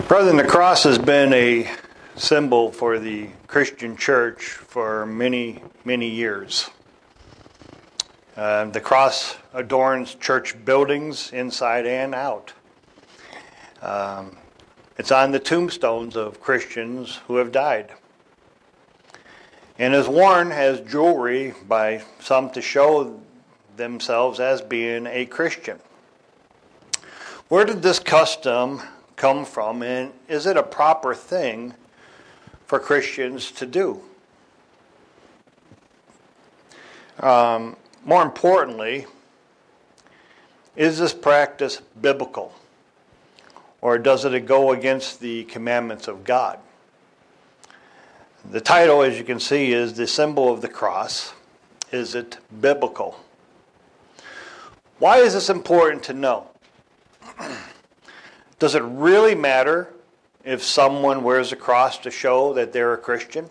Brethren, the cross has been a symbol for the Christian church for many, many years. The cross adorns church buildings inside and out. It's on the tombstones of Christians who have died. And is worn as jewelry by some to show themselves as being a Christian. Where did this custom come from, and is it a proper thing for Christians to do? More importantly, is this practice biblical, or does it go against the commandments of God? The title, as you can see, is The Symbol of the Cross. Is it biblical? Why is this important to know? Does it really matter if someone wears a cross to show that they're a Christian?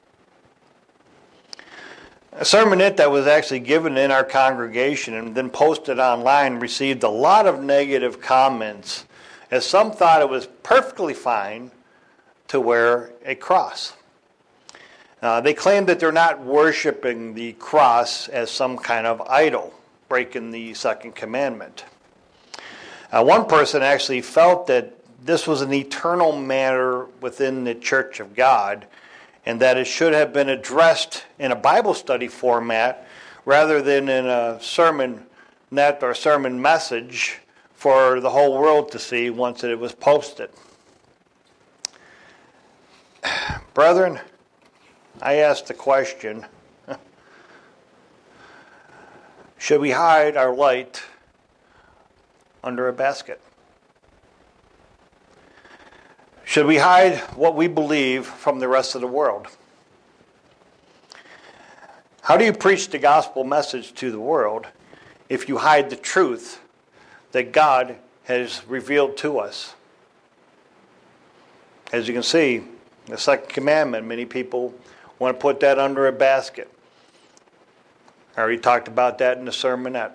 A sermonette that was actually given in our congregation and then posted online received a lot of negative comments, as some thought it was perfectly fine to wear a cross. They claimed that they're not worshiping the cross as some kind of idol, breaking the second commandment. One person actually felt that this was an eternal matter within the Church of God, and that it should have been addressed in a Bible study format rather than in a sermonette or sermon message for the whole world to see once it was posted. Brethren, I ask the question, should we hide our light under a basket? Should we hide what we believe from the rest of the world? How do you preach the gospel message to the world if you hide the truth that God has revealed to us? As you can see, the second commandment, many people want to put that under a basket. I already talked about that in the sermonette.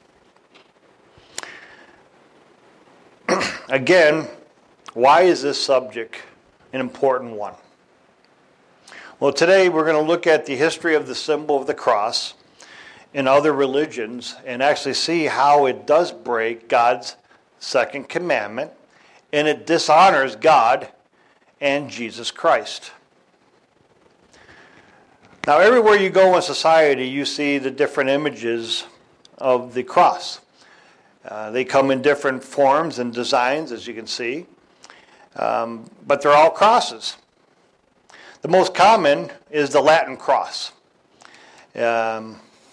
Again, why is this subject an important one? Well, today we're going to look at the history of the symbol of the cross in other religions and actually see how it does break God's second commandment and it dishonors God and Jesus Christ. Now, everywhere you go in society, you see the different images of the cross. They come in different forms and designs, as you can see, but they're all crosses. The most common is the Latin cross. The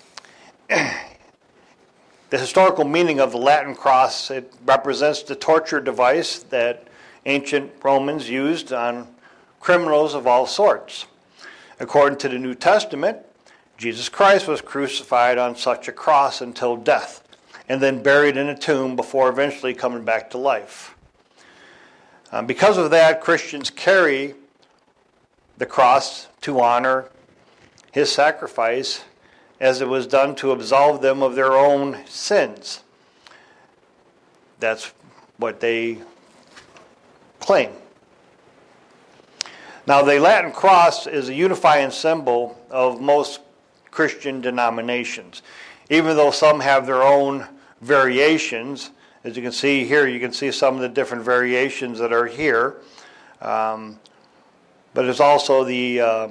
historical meaning of the Latin cross, it represents the torture device that ancient Romans used on criminals of all sorts. According to the New Testament, Jesus Christ was crucified on such a cross until death, and then buried in a tomb before eventually coming back to life. Because of that, Christians carry the cross to honor his sacrifice as it was done to absolve them of their own sins. That's what they claim. Now, the Latin cross is a unifying symbol of most Christian denominations, even though some have their own variations. As you can see here, you can see some of the different variations that are here. But there's also the,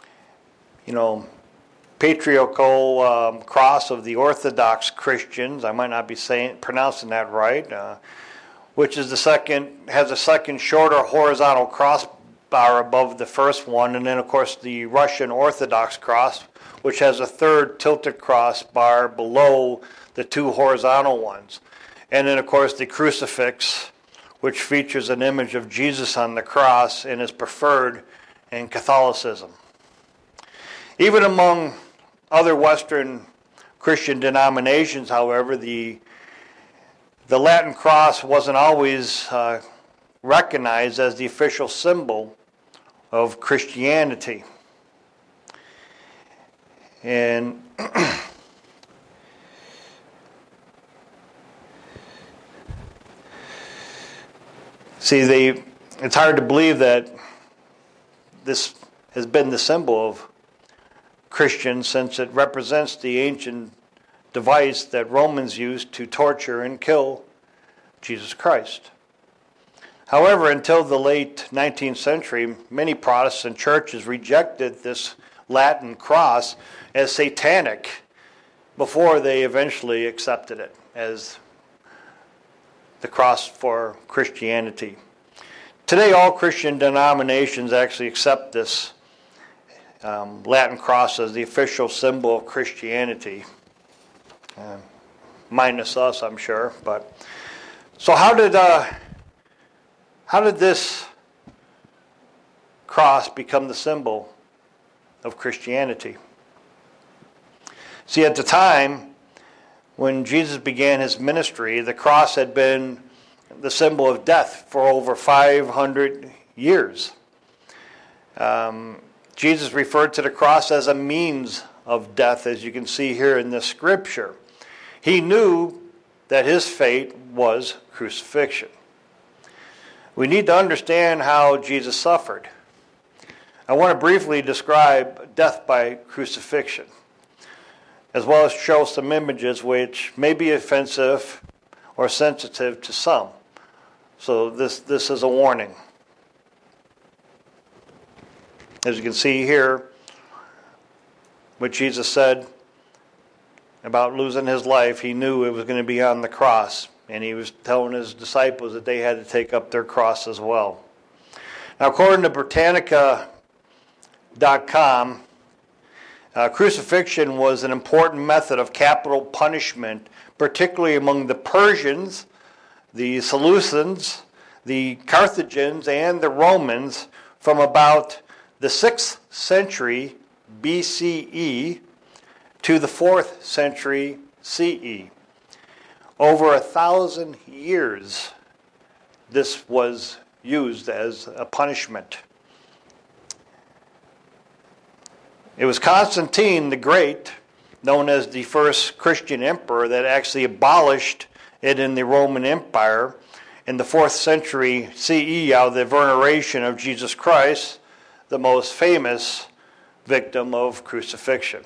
patriarchal cross of the Orthodox Christians. I might not be pronouncing that right. Which is has a second shorter horizontal crossbar above the first one, and then of course the Russian Orthodox cross, which has a third tilted crossbar below the two horizontal ones. And then, of course, the crucifix, which features an image of Jesus on the cross and is preferred in Catholicism. Even among other Western Christian denominations, however, the Latin cross wasn't always recognized as the official symbol of Christianity. And see, It's hard to believe that this has been the symbol of Christians since it represents the ancient device that Romans used to torture and kill Jesus Christ. However, until the late 19th century, many Protestant churches rejected this Latin cross as satanic before they eventually accepted it as the cross for Christianity. Today, all Christian denominations actually accept this Latin cross as the official symbol of Christianity. Minus us, I'm sure. But so how did this cross become the symbol of Christianity? See, at the time when Jesus began his ministry, the cross had been the symbol of death for over 500 years. Jesus referred to the cross as a means of death, as you can see here in this scripture. He knew that his fate was crucifixion. We need to understand how Jesus suffered. I want to briefly describe death by crucifixion, as well as show some images which may be offensive or sensitive to some. So this is a warning. As you can see here, what Jesus said about losing his life, he knew it was going to be on the cross. And he was telling his disciples that they had to take up their cross as well. Now, according to Britannica.com, crucifixion was an important method of capital punishment, particularly among the Persians, the Seleucids, the Carthaginians, and the Romans from about the 6th century BCE to the 4th century CE. Over 1,000 years, this was used as a punishment. It was Constantine the Great, known as the first Christian emperor, that actually abolished it in the Roman Empire in the 4th century CE out of the veneration of Jesus Christ, the most famous victim of crucifixion.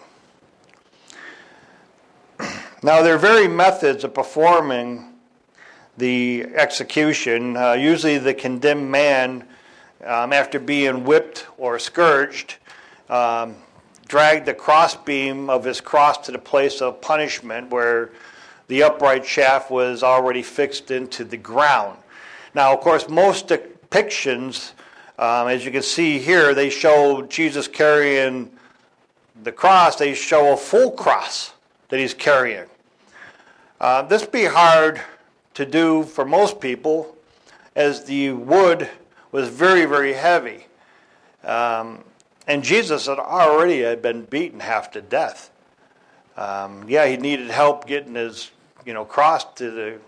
Now, their very methods of performing the execution, usually the condemned man, after being whipped or scourged, dragged the crossbeam of his cross to the place of punishment where the upright shaft was already fixed into the ground. Now, of course, most depictions, as you can see here, they show Jesus carrying the cross. They show a full cross that he's carrying. This would be hard to do for most people, as the wood was very, very heavy. And Jesus had been beaten half to death. He needed help getting his, cross to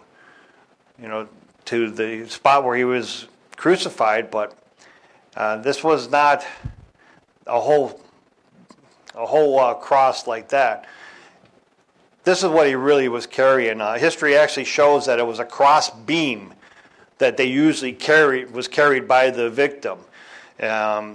the spot where he was crucified, but this was not a whole cross like that. This is what he really was carrying. History actually shows that it was a cross beam that they usually was carried by the victim. The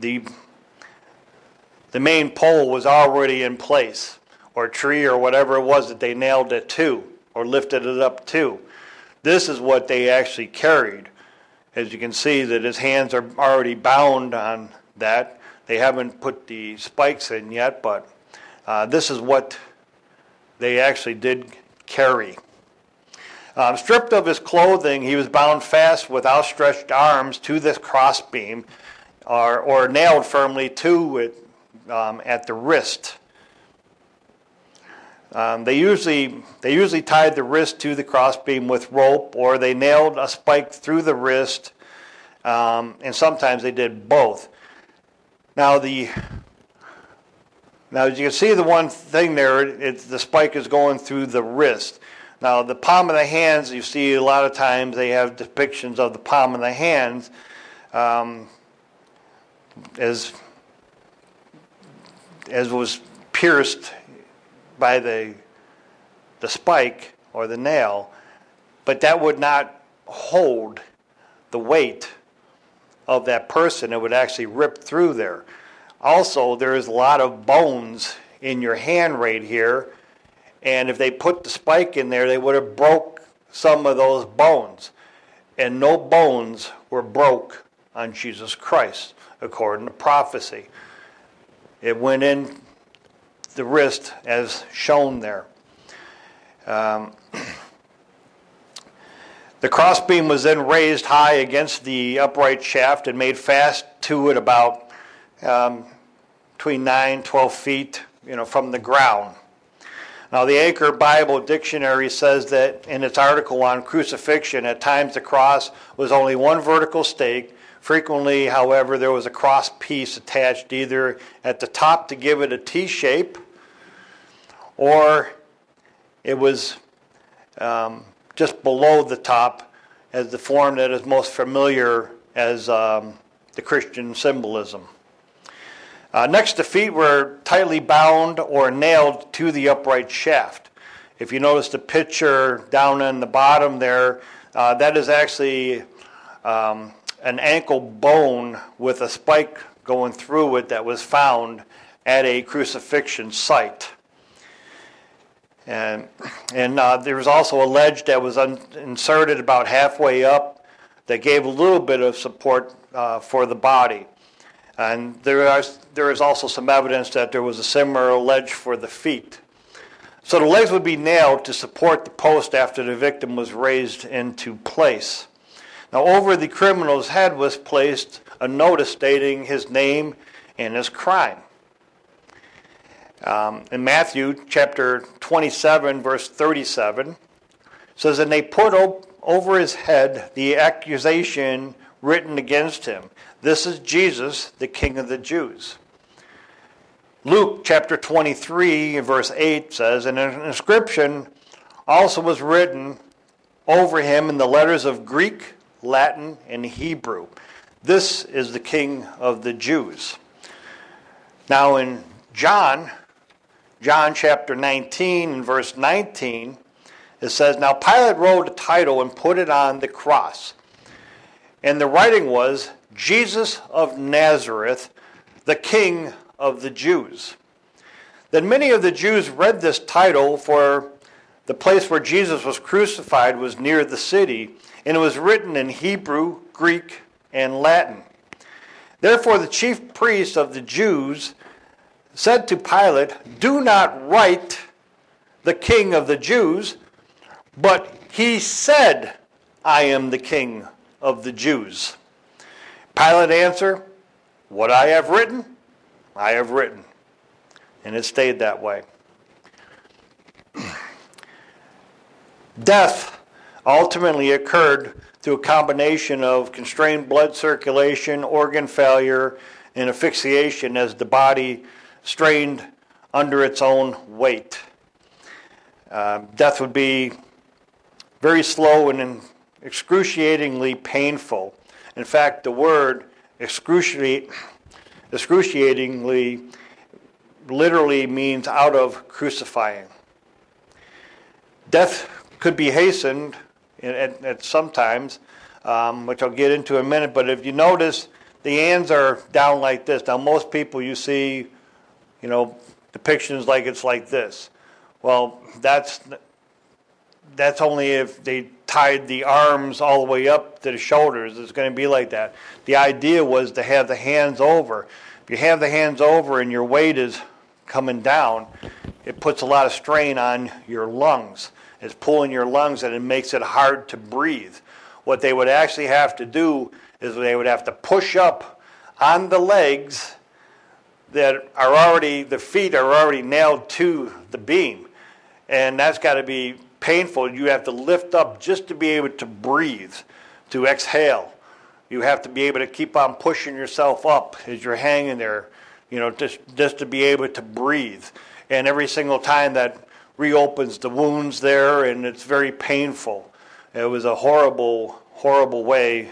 main pole was already in place, or tree, or whatever it was that they nailed it to, or lifted it up to. This is what they actually carried. As you can see, that his hands are already bound on that. They haven't put the spikes in yet, but this is what they actually did carry. Stripped of his clothing, he was bound fast with outstretched arms to this crossbeam, or nailed firmly to it at the wrist. They usually tied the wrist to the crossbeam with rope, or they nailed a spike through the wrist, and sometimes they did both. Now, as you can see, the one thing there, the spike is going through the wrist. Now, the palm of the hands, you see a lot of times they have depictions of the palm of the hands as was pierced by the spike or the nail, but that would not hold the weight of that person, it would actually rip through there. Also, there is a lot of bones in your hand right here, and if they put the spike in there, they would have broke some of those bones. And no bones were broke on Jesus Christ, according to prophecy. It went in the wrist as shown there. The crossbeam was then raised high against the upright shaft and made fast to it about between 9-12 feet, from the ground. Now, the Anchor Bible Dictionary says that in its article on crucifixion, at times the cross was only one vertical stake. Frequently, however, there was a cross piece attached either at the top to give it a T shape, or it was just below the top as the form that is most familiar as the Christian symbolism. Next, the feet were tightly bound or nailed to the upright shaft. If you notice the picture down in the bottom there, that is actually an ankle bone with a spike going through it that was found at a crucifixion site. And there was also a ledge that was inserted about halfway up that gave a little bit of support for the body. And there is also some evidence that there was a similar ledge for the feet. So the legs would be nailed to support the post after the victim was raised into place. Now, over the criminal's head was placed a notice stating his name and his crime. In Matthew chapter 27, verse 37, it says, "And they put over his head the accusation written against him. This is Jesus, the King of the Jews." Luke chapter 23, verse 8 says, "And an inscription also was written over him in the letters of Greek, Latin, and Hebrew. This is the King of the Jews." Now in John chapter 19 and verse 19, it says, "Now Pilate wrote a title and put it on the cross. And the writing was, Jesus of Nazareth, the King of the Jews. Then many of the Jews read this title, for the place where Jesus was crucified was near the city, and it was written in Hebrew, Greek, and Latin. Therefore the chief priests of the Jews said to Pilate, 'Do not write the King of the Jews, but he said, I am the King of the Jews.' Pilate answered, 'What I have written, I have written.' And it stayed that way." Death ultimately occurred through a combination of constrained blood circulation, organ failure, and asphyxiation as the body strained under its own weight. Death would be very slow and excruciatingly painful. In fact, the word excruciatingly literally means out of crucifying. Death could be hastened at sometimes, which I'll get into in a minute, but if you notice, the hands are down like this. Now, most people you see, depictions like it's like this. Well, that's only if they tied the arms all the way up to the shoulders. It's going to be like that. The idea was to have the hands over. If you have the hands over and your weight is coming down, it puts a lot of strain on your lungs. It's pulling your lungs and it makes it hard to breathe. What they would actually have to do is they would have to push up on the legs that are already, the feet are already nailed to the beam. And that's got to be painful. You have to lift up just to be able to breathe, to exhale. You have to be able to keep on pushing yourself up as you're hanging there, just to be able to breathe. And every single time that reopens the wounds there, and it's very painful. It was a horrible, horrible way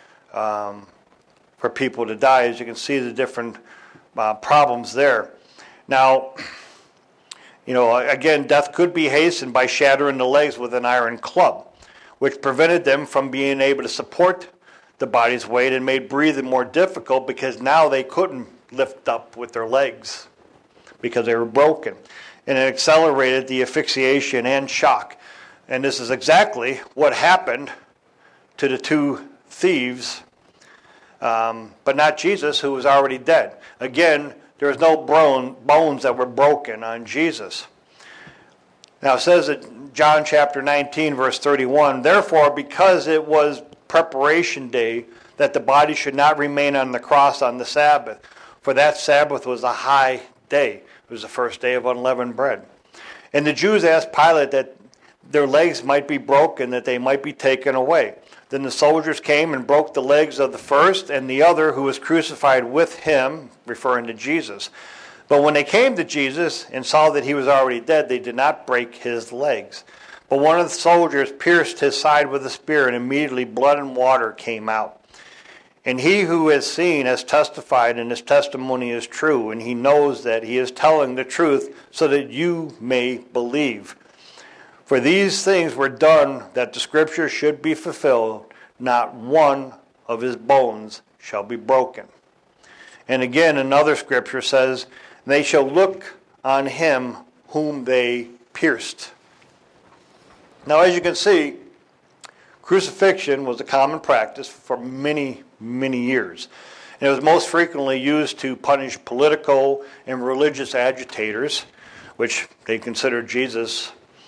for people to die. As you can see, the different problems there. Now, again, death could be hastened by shattering the legs with an iron club, which prevented them from being able to support the body's weight and made breathing more difficult because now they couldn't lift up with their legs because they were broken. And it accelerated the asphyxiation and shock. And this is exactly what happened to the two thieves, but not Jesus, who was already dead. Again, there was no bones that were broken on Jesus. Now it says in John chapter 19, verse 31, therefore, because it was preparation day, that the body should not remain on the cross on the Sabbath, for that Sabbath was a high day. It was the first day of unleavened bread. And the Jews asked Pilate that their legs might be broken, that they might be taken away. Then the soldiers came and broke the legs of the first and the other who was crucified with him, referring to Jesus. But when they came to Jesus and saw that he was already dead, they did not break his legs. But one of the soldiers pierced his side with a spear, and immediately blood and water came out. And he who has seen has testified, and his testimony is true, and he knows that he is telling the truth so that you may believe. For these things were done that the scripture should be fulfilled, not one of his bones shall be broken. And again, another scripture says, they shall look on him whom they pierced. Now, as you can see, crucifixion was a common practice for many, many years. And it was most frequently used to punish political and religious agitators, which they considered Jesus,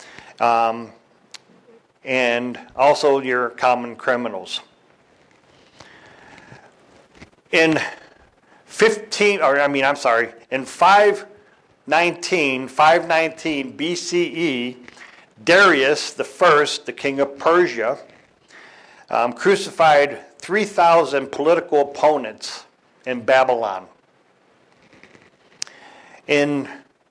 and also your common criminals. In 519 BCE, Darius the First, the king of Persia, crucified 3,000 political opponents in Babylon. In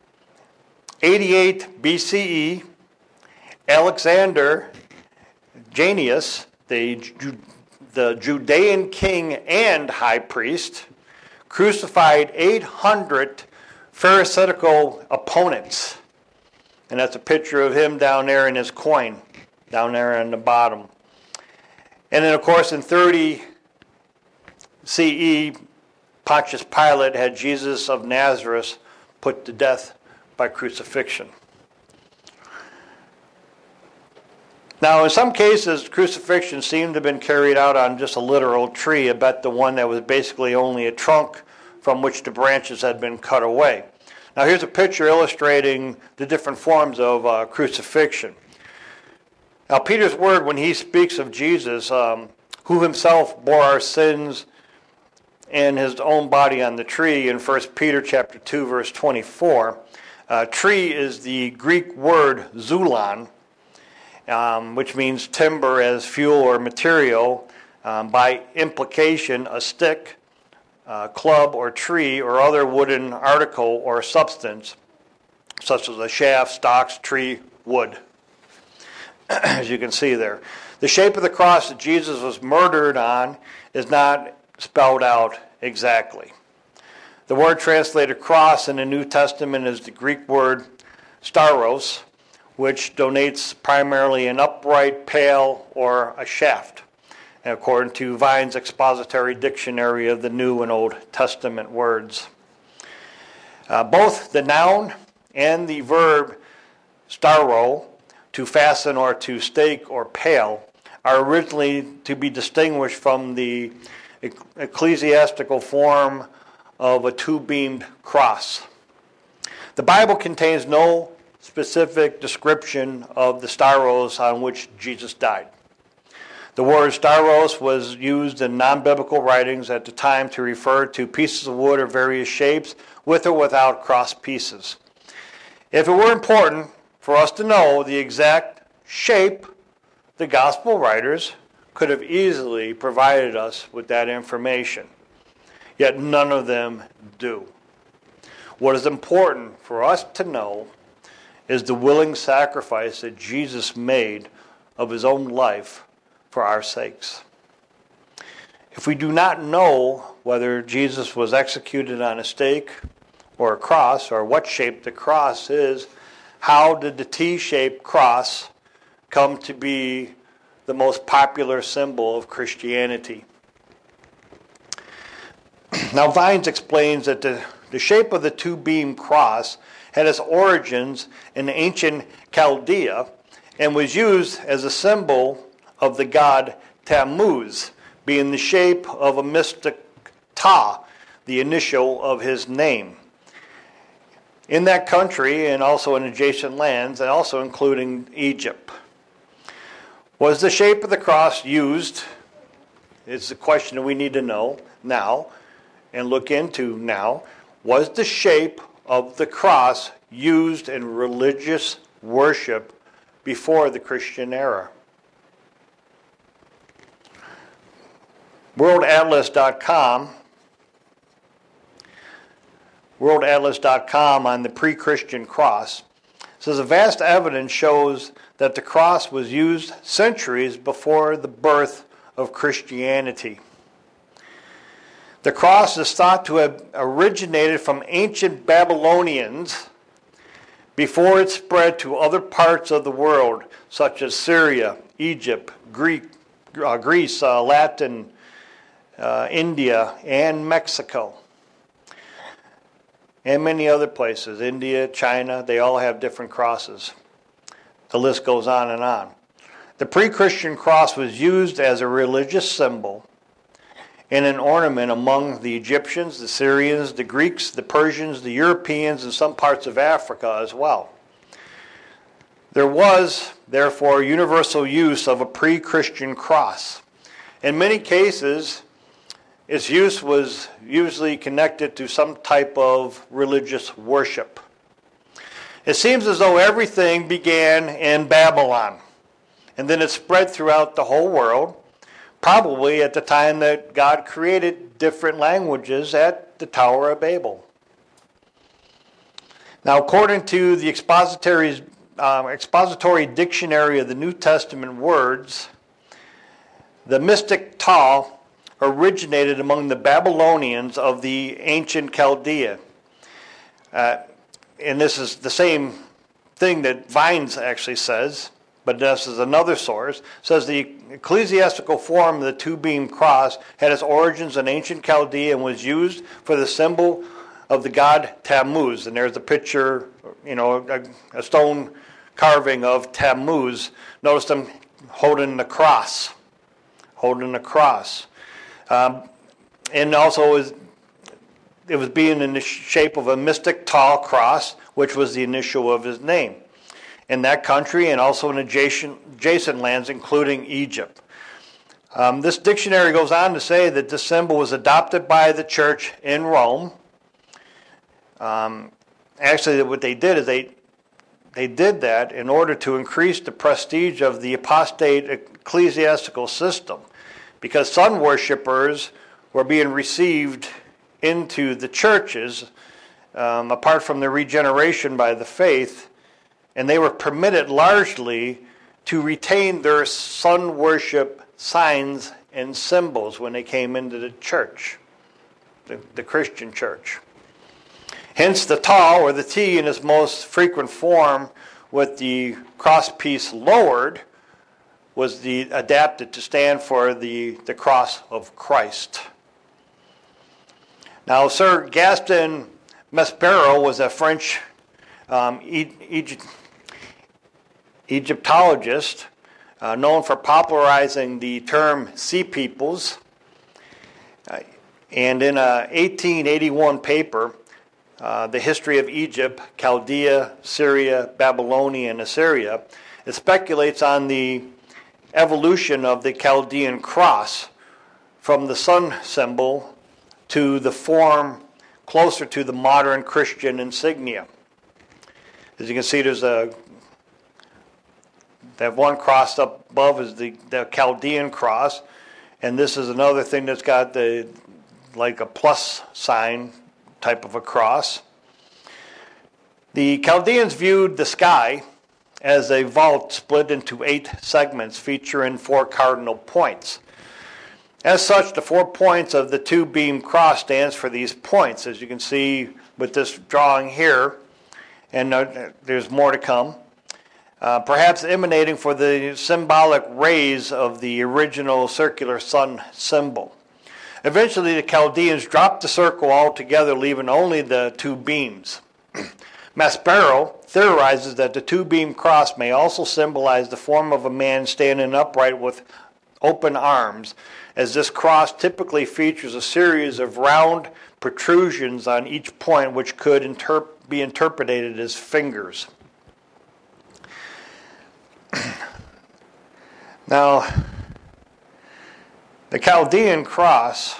88 BCE, Alexander Jannaeus, the Judean king and high priest, crucified 800 Pharisaical opponents. And that's a picture of him down there in his coin, down there on the bottom. And then, of course, in 30 CE, Pontius Pilate had Jesus of Nazareth put to death by crucifixion. Now, in some cases, crucifixion seemed to have been carried out on just a literal tree. I bet the one that was basically only a trunk from which the branches had been cut away. Now, here's a picture illustrating the different forms of crucifixion. Now, Peter's word, when he speaks of Jesus, who himself bore our sins and his own body on the tree, in 1 Peter chapter 2, verse 24, tree is the Greek word zulon, which means timber as fuel or material. By implication, a stick, club or tree or other wooden article or substance, such as a shaft, stalks, tree, wood, as you can see there. The shape of the cross that Jesus was murdered on is not spelled out exactly. The word translated cross in the New Testament is the Greek word stauros, which denotes primarily an upright pale or a shaft, according to Vine's Expository Dictionary of the New and Old Testament words. Both the noun and the verb stauro, to fasten or to stake or pale, are originally to be distinguished from the ecclesiastical form of a two-beamed cross. The Bible contains no specific description of the stauros on which Jesus died. The word stauros was used in non-biblical writings at the time to refer to pieces of wood of various shapes, with or without cross pieces. If it were important for us to know the exact shape, the gospel writers could have easily provided us with that information. Yet none of them do. What is important for us to know is the willing sacrifice that Jesus made of his own life for our sakes. If we do not know whether Jesus was executed on a stake or a cross, or what shape the cross is, how did the T-shaped cross come to be the most popular symbol of Christianity? Now Vines explains that the shape of the two-beam cross had its origins in ancient Chaldea and was used as a symbol of the god Tammuz, being the shape of a mystic Ta, the initial of his name. In that country and also in adjacent lands, and also including Egypt. Was the shape of the cross used? It's a question that we need to know now and look into now. Was the shape of the cross used in religious worship before the Christian era? WorldAtlas.com on the pre-Christian cross says, a vast evidence shows that the cross was used centuries before the birth of Christianity. The cross is thought to have originated from ancient Babylonians before it spread to other parts of the world, such as Syria, Egypt, Greece, Latin, India, and Mexico. And many other places, India, China, they all have different crosses. The list goes on and on. The pre-Christian cross was used as a religious symbol and an ornament among the Egyptians, the Syrians, the Greeks, the Persians, the Europeans, and some parts of Africa as well. There was, therefore, universal use of a pre-Christian cross. In many cases, its use was usually connected to some type of religious worship. It seems as though everything began in Babylon, and then it spread throughout the whole world, probably at the time that God created different languages at the Tower of Babel. Now, according to the expository dictionary of the New Testament words, the mystic Ta originated among the Babylonians of the ancient Chaldea. And this is the same thing that Vines actually says, but this is another source. It says the ecclesiastical form of the two-beam cross had its origins in ancient Chaldea and was used for the symbol of the god Tammuz. And there's a picture, a stone carving of Tammuz. Notice them holding the cross. And also it was being in the shape of a mystic tall cross, which was the initial of his name, in that country and also in adjacent lands, including Egypt. This dictionary goes on to say that this symbol was adopted by the church in Rome. Actually, what they did is they did that in order to increase the prestige of the apostate ecclesiastical system, because sun worshippers were being received into the churches apart from the regeneration by the faith, and they were permitted largely to retain their sun worship signs and symbols when they came into the church, the Christian church. Hence the Ta, or the T in its most frequent form with the crosspiece lowered, was adapted to stand for the cross of Christ. Now, Sir Gaston Maspero was a French Egyptologist known for popularizing the term sea peoples. And in a 1881 paper, The History of Egypt, Chaldea, Syria, Babylonia, and Assyria, it speculates on the evolution of the Chaldean cross from the sun symbol to the form closer to the modern Christian insignia. As you can see, there's that one cross up above is the Chaldean cross, and this is another thing that's got like a plus sign type of a cross. The Chaldeans viewed the sky as a vault split into 8 segments featuring 4 cardinal points. As such, the 4 points of the two-beam cross stands for these points, as you can see with this drawing here, and there's more to come. Perhaps emanating for the symbolic rays of the original circular sun symbol. Eventually, the Chaldeans dropped the circle altogether, leaving only the two beams. Maspero theorizes that the two-beam cross may also symbolize the form of a man standing upright with open arms, as this cross typically features a series of round protrusions on each point, which could be interpreted as fingers. Now, the Chaldean cross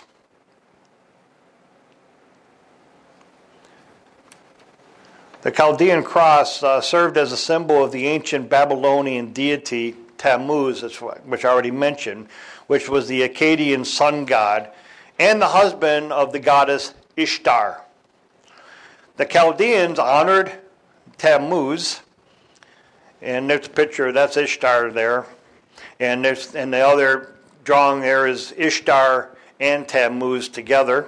served as a symbol of the ancient Babylonian deity Tammuz, which I already mentioned, which was the Akkadian sun god and the husband of the goddess Ishtar. The Chaldeans honored Tammuz, and there's a picture, that's Ishtar there, and the other drawing there is Ishtar and Tammuz together.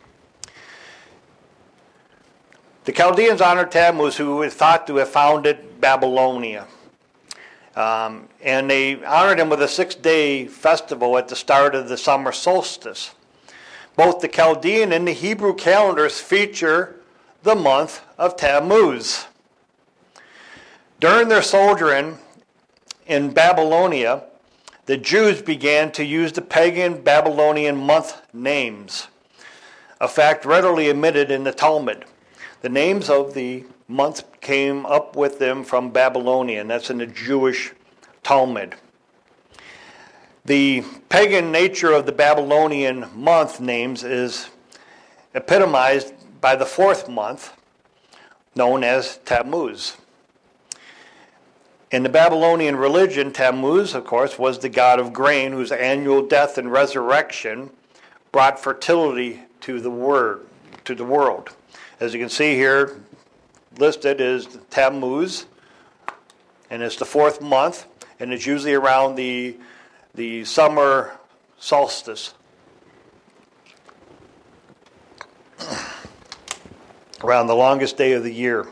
The Chaldeans honored Tammuz, who is thought to have founded Babylonia. And they honored him with a 6-day festival at the start of the summer solstice. Both the Chaldean and the Hebrew calendars feature the month of Tammuz. During their sojourn in Babylonia, the Jews began to use the pagan Babylonian month names, a fact readily admitted in the Talmud. The names of the months came up with them from Babylonia, and that's in the Jewish Talmud. The pagan nature of the Babylonian month names is epitomized by the fourth month, known as Tammuz. In the Babylonian religion, Tammuz, of course, was the god of grain, whose annual death and resurrection brought fertility to the world. As you can see here, listed is Tammuz, and it's the fourth month, and it's usually around the summer solstice, around the longest day of the year.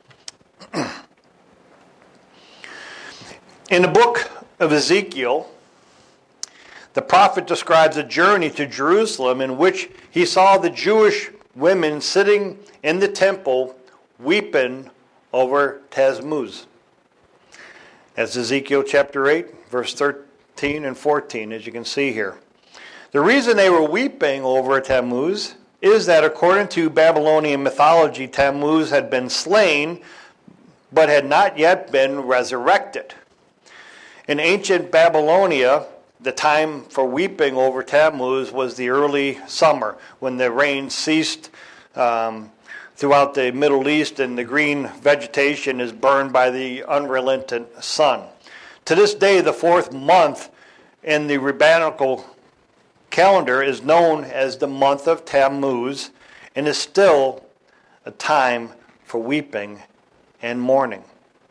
In the book of Ezekiel, the prophet describes a journey to Jerusalem in which he saw the Jewish women sitting in the temple weeping over Tammuz. That's Ezekiel chapter 8, verse 13 and 14, as you can see here. The reason they were weeping over Tammuz is that according to Babylonian mythology, Tammuz had been slain but had not yet been resurrected. In ancient Babylonia, the time for weeping over Tammuz was the early summer, when the rain ceased throughout the Middle East and the green vegetation is burned by the unrelenting sun. To this day, the fourth month in the rabbinical calendar is known as the month of Tammuz and is still a time for weeping and mourning.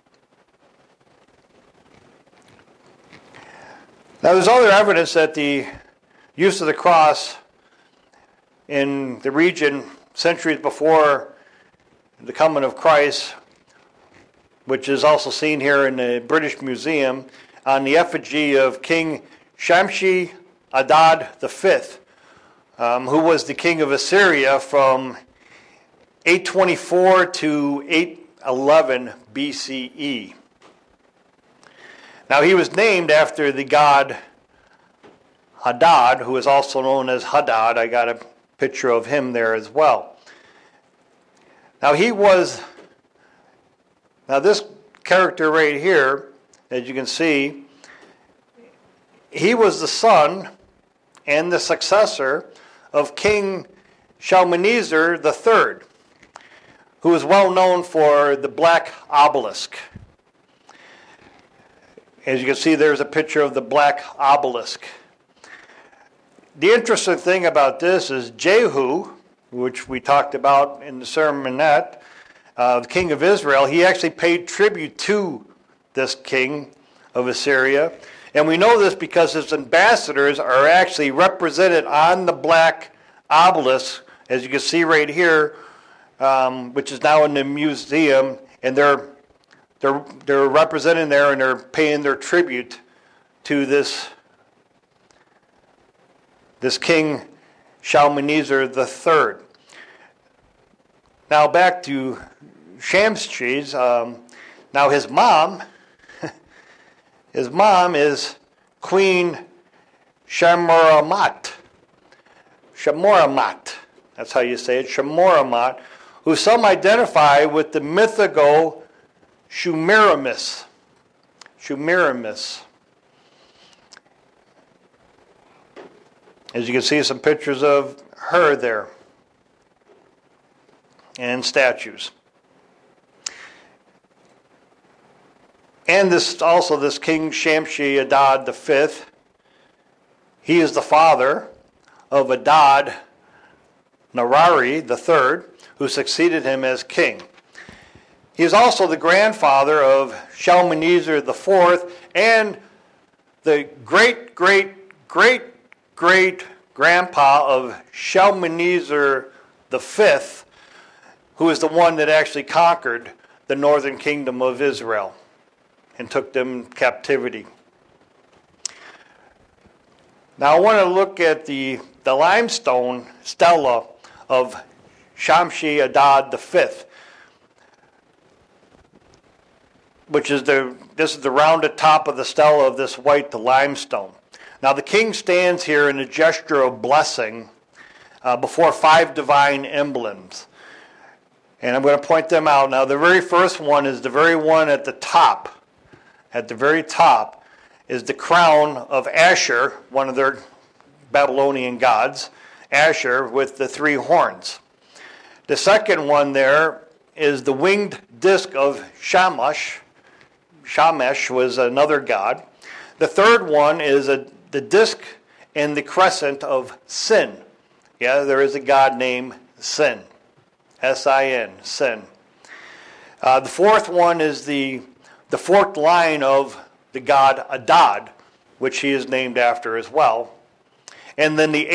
Now, there's other evidence that the use of the cross in the region centuries before the coming of Christ, which is also seen here in the British Museum, on the effigy of King Shamshi Adad V, who was the king of Assyria from 824 to 811 BCE. Now, he was named after the god Hadad, who is also known as Hadad. I got a picture of him there as well. Now, this character right here, as you can see, he was the son and the successor of King Shalmaneser III, who is well known for the black obelisk. As you can see, there's a picture of the black obelisk. The interesting thing about this is Jehu, which we talked about in the sermonette, the king of Israel, he actually paid tribute to this king of Assyria. And we know this because his ambassadors are actually represented on the black obelisk, as you can see right here, which is now in the museum, and they're representing there and they're paying their tribute to this king Shalmaneser III. Now back to Shamshi. Now his mom is Queen Shamoramat. Shamoramat, that's how you say it, Shamoramat, who some identify with the mythical Shumiramis. As you can see, some pictures of her there and statues. And this King Shamshi Adad V, he is the father of Adad Narari III, who succeeded him as king. He is also the grandfather of Shalmaneser IV and the great-great-great-great-grandpa of Shalmaneser V, who is the one that actually conquered the northern kingdom of Israel and took them captivity. Now I want to look at the limestone stela of Shamshi Adad V, which is this is the rounded top of the stela of this white limestone. Now the king stands here in a gesture of blessing before 5 divine emblems. And I'm going to point them out. Now the very first one is the very one at the top. At the very top is the crown of Ashur, one of their Babylonian gods, Ashur with the 3 horns. The second one there is the winged disc of Shamash. Shamash was another god. The third one is the disc and the crescent of Sin. Yeah, there is a god named Sin. S-I-N, Sin. The fourth one is the forked line of the god Adad, which he is named after as well. And then the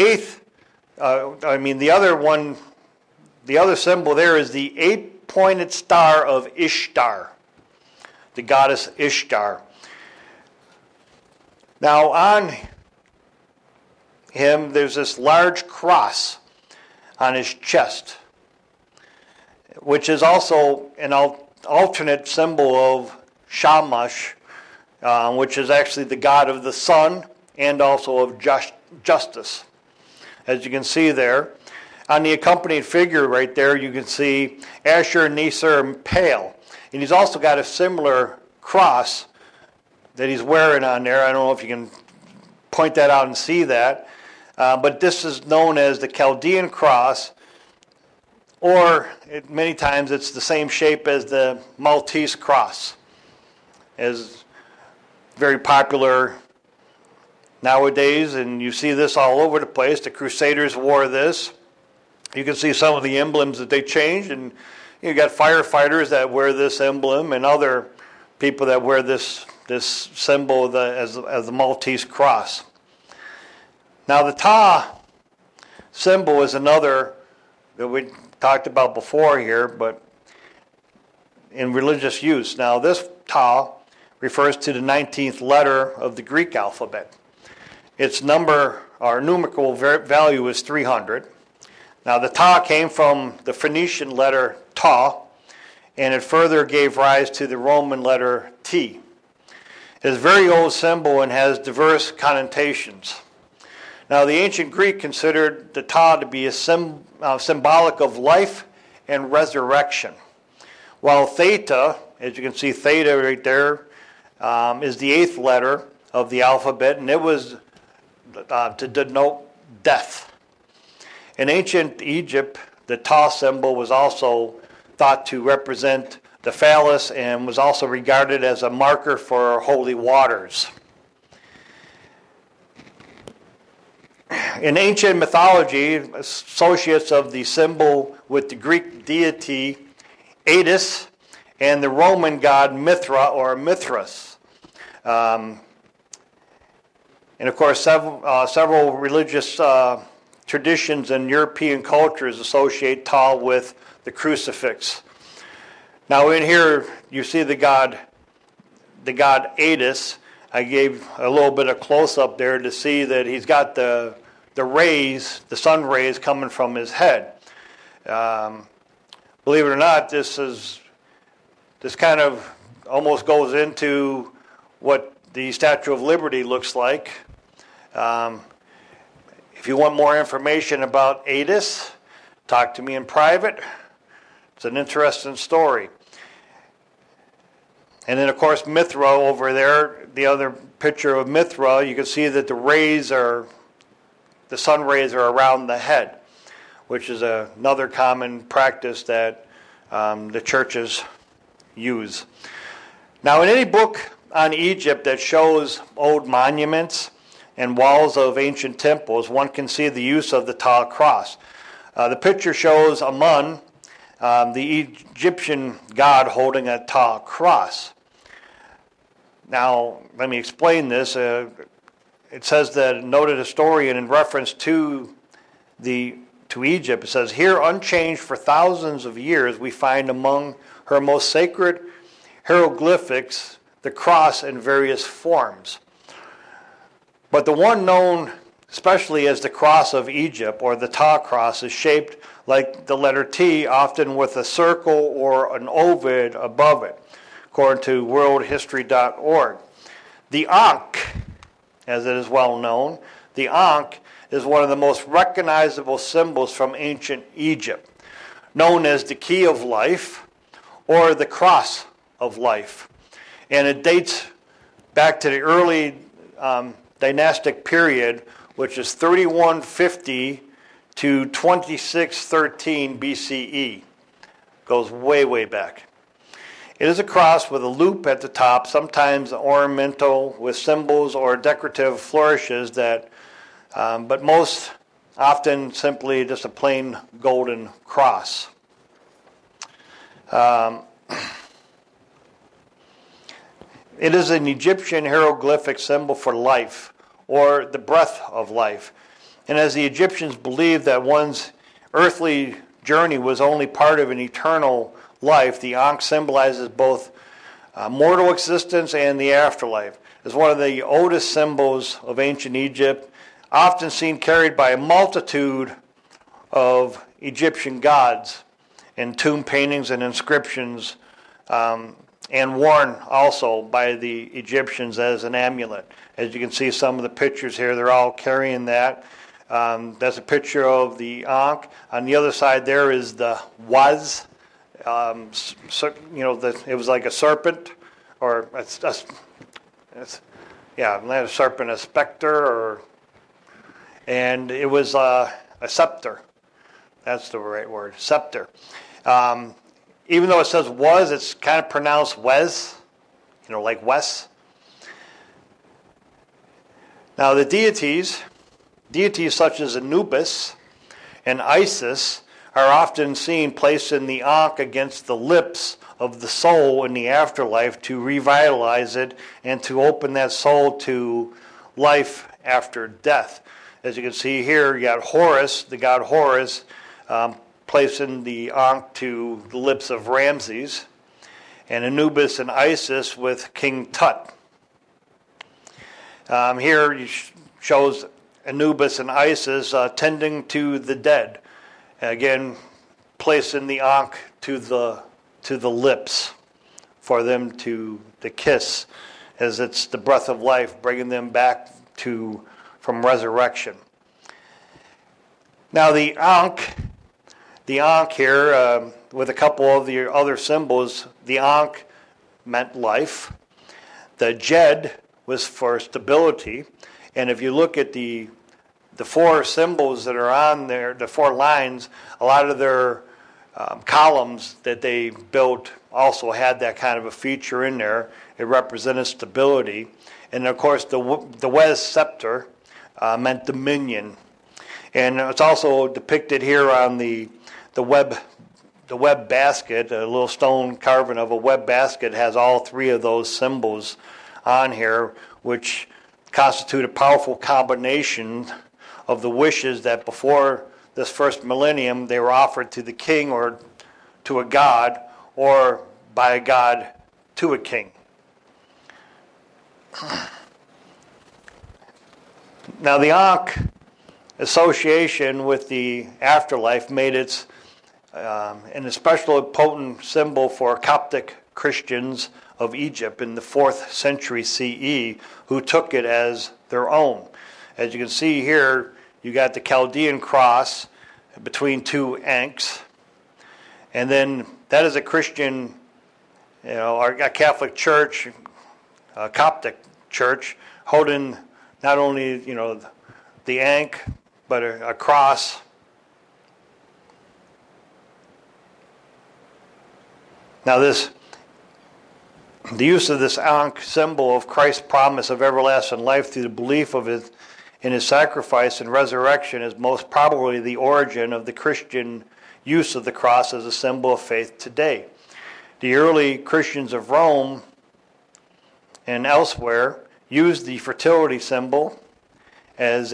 other symbol there is the 8-pointed star of Ishtar, the goddess Ishtar. Now on him, there's this large cross on his chest, which is also an alternate symbol of Shamash, which is actually the god of the sun and also of justice. As you can see there, on the accompanied figure right there, you can see Ashur, Nisr, and Pale. And he's also got a similar cross that he's wearing on there. I don't know if you can point that out and see that. But this is known as the Chaldean cross, or many times it's the same shape as the Maltese cross. Is very popular nowadays, and you see this all over the place. The Crusaders wore this. You can see some of the emblems that they changed, and you got firefighters that wear this emblem, and other people that wear this symbol as the Maltese cross. Now the Ta symbol is another that we talked about before here, but in religious use. Now this Ta refers to the 19th letter of the Greek alphabet. Its number, or numerical value, is 300. Now the Ta came from the Phoenician letter Ta, and it further gave rise to the Roman letter T. It is a very old symbol and has diverse connotations. Now the ancient Greek considered the Ta to be a symbolic of life and resurrection, while Theta, as you can see Theta right there, is the 8th letter of the alphabet, and it was to denote death. In ancient Egypt, the Ta symbol was also thought to represent the phallus and was also regarded as a marker for holy waters. In ancient mythology, associates of the symbol with the Greek deity Attis and the Roman god Mithra or Mithras. And of course, several religious traditions and European cultures associate Ta with the crucifix. Now in here, you see the god Attis. I gave a little bit of close-up there to see that he's got the the rays, the sun rays coming from his head. Believe it or not, this kind of almost goes into what the Statue of Liberty looks like. If you want more information about ATIS, talk to me in private. It's an interesting story. And then, of course, Mithra over there, the other picture of Mithra, you can see that the sun rays are around the head, which is another common practice that the churches use. Now, in any book on Egypt that shows old monuments and walls of ancient temples, one can see the use of the Ta cross. The picture shows Amun, the Egyptian god, holding a Ta cross. Now, let me explain this. It says that a noted historian, in reference to Egypt, it says, "Here, unchanged for thousands of years, we find among her most sacred hieroglyphics the cross in various forms. But the one known especially as the cross of Egypt, or the Ta cross, is shaped like the letter T, often with a circle or an ovoid above it, according to worldhistory.org. The Ankh, as it is well known, the Ankh is one of the most recognizable symbols from ancient Egypt, known as the key of life or the cross of life. And it dates back to the early dynastic period, which is 3150 to 2613 BCE. Goes way, way back. It is a cross with a loop at the top, sometimes ornamental with symbols or decorative flourishes but most often simply just a plain golden cross. It is an Egyptian hieroglyphic symbol for life, or the breath of life. And as the Egyptians believed that one's earthly journey was only part of an eternal life, the Ankh symbolizes both mortal existence and the afterlife. It's one of the oldest symbols of ancient Egypt, often seen carried by a multitude of Egyptian gods in tomb paintings and inscriptions, and worn also by the Egyptians as an amulet. As you can see, some of the pictures here, they're all carrying that. That's a picture of the Ankh. On the other side there is the Waz. It was like a serpent, or not a serpent, a specter, and it was a scepter. That's the right word, scepter. Even though it says was, it's kind of pronounced Wes, like Wes. Now the deities such as Anubis and Isis are often seen placed in the Ankh against the lips of the soul in the afterlife to revitalize it and to open that soul to life after death. As you can see here, you got Horus, the god Horus, placing the Ankh to the lips of Ramses, and Anubis and Isis with King Tut. Here it shows Anubis and Isis tending to the dead. Again, placing the Ankh to the lips for them to kiss, as it's the breath of life, bringing them back from resurrection. Now the Ankh here, with a couple of the other symbols, the Ankh meant life. The Jed was for stability. And if you look at the four symbols that are on there, the four lines, a lot of their columns that they built also had that kind of a feature in there. It represented stability. And of course, the Wes scepter meant dominion. And it's also depicted here on the web basket. A little stone carving of a web basket has all three of those symbols on here, which constitute a powerful combination of the wishes that before this first millennium they were offered to the king or to a god, or by a god to a king. Now the Ankh association with the afterlife made it an especially potent symbol for Coptic Christians of Egypt in the 4th century CE, who took it as their own. As you can see here, you got the Chaldean cross between two ankhs, and then that is a Christian, a Catholic church, a Coptic church, holding not only the ankh, but a cross. Now the use of this ankh symbol of Christ's promise of everlasting life through the belief in his sacrifice and resurrection is most probably the origin of the Christian use of the cross as a symbol of faith today. The early Christians of Rome and elsewhere used the fertility symbol as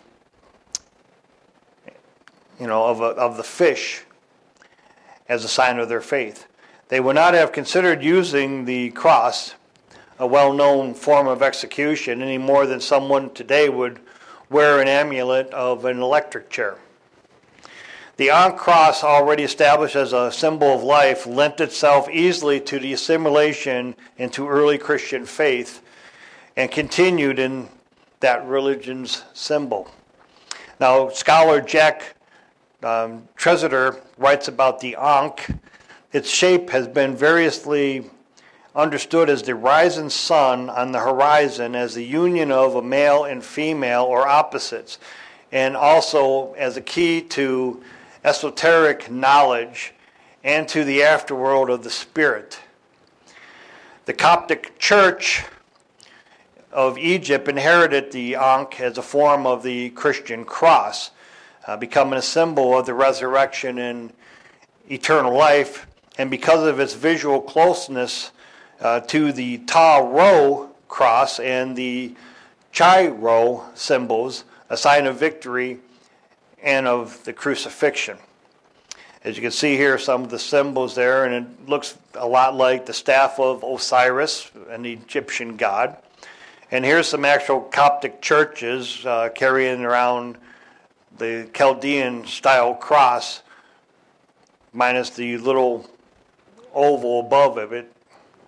of the fish as a sign of their faith. They would not have considered using the cross, a well-known form of execution, any more than someone today would wear an amulet of an electric chair. The ankh cross, already established as a symbol of life, lent itself easily to the assimilation into early Christian faith and continued in that religion's symbol. Now, scholar Jack Tresidder writes about the ankh. Its shape has been variously understood as the rising sun on the horizon, as the union of a male and female or opposites, and also as a key to esoteric knowledge and to the afterworld of the spirit. The Coptic Church of Egypt inherited the ankh as a form of the Christian cross, becoming a symbol of the resurrection and eternal life, and because of its visual closeness to the Ta-Ro cross and the Chi-Rho symbols, a sign of victory and of the crucifixion. As you can see here, some of the symbols there, and it looks a lot like the staff of Osiris, an Egyptian god. And here's some actual Coptic churches carrying around the Chaldean-style cross, minus the little oval above of it.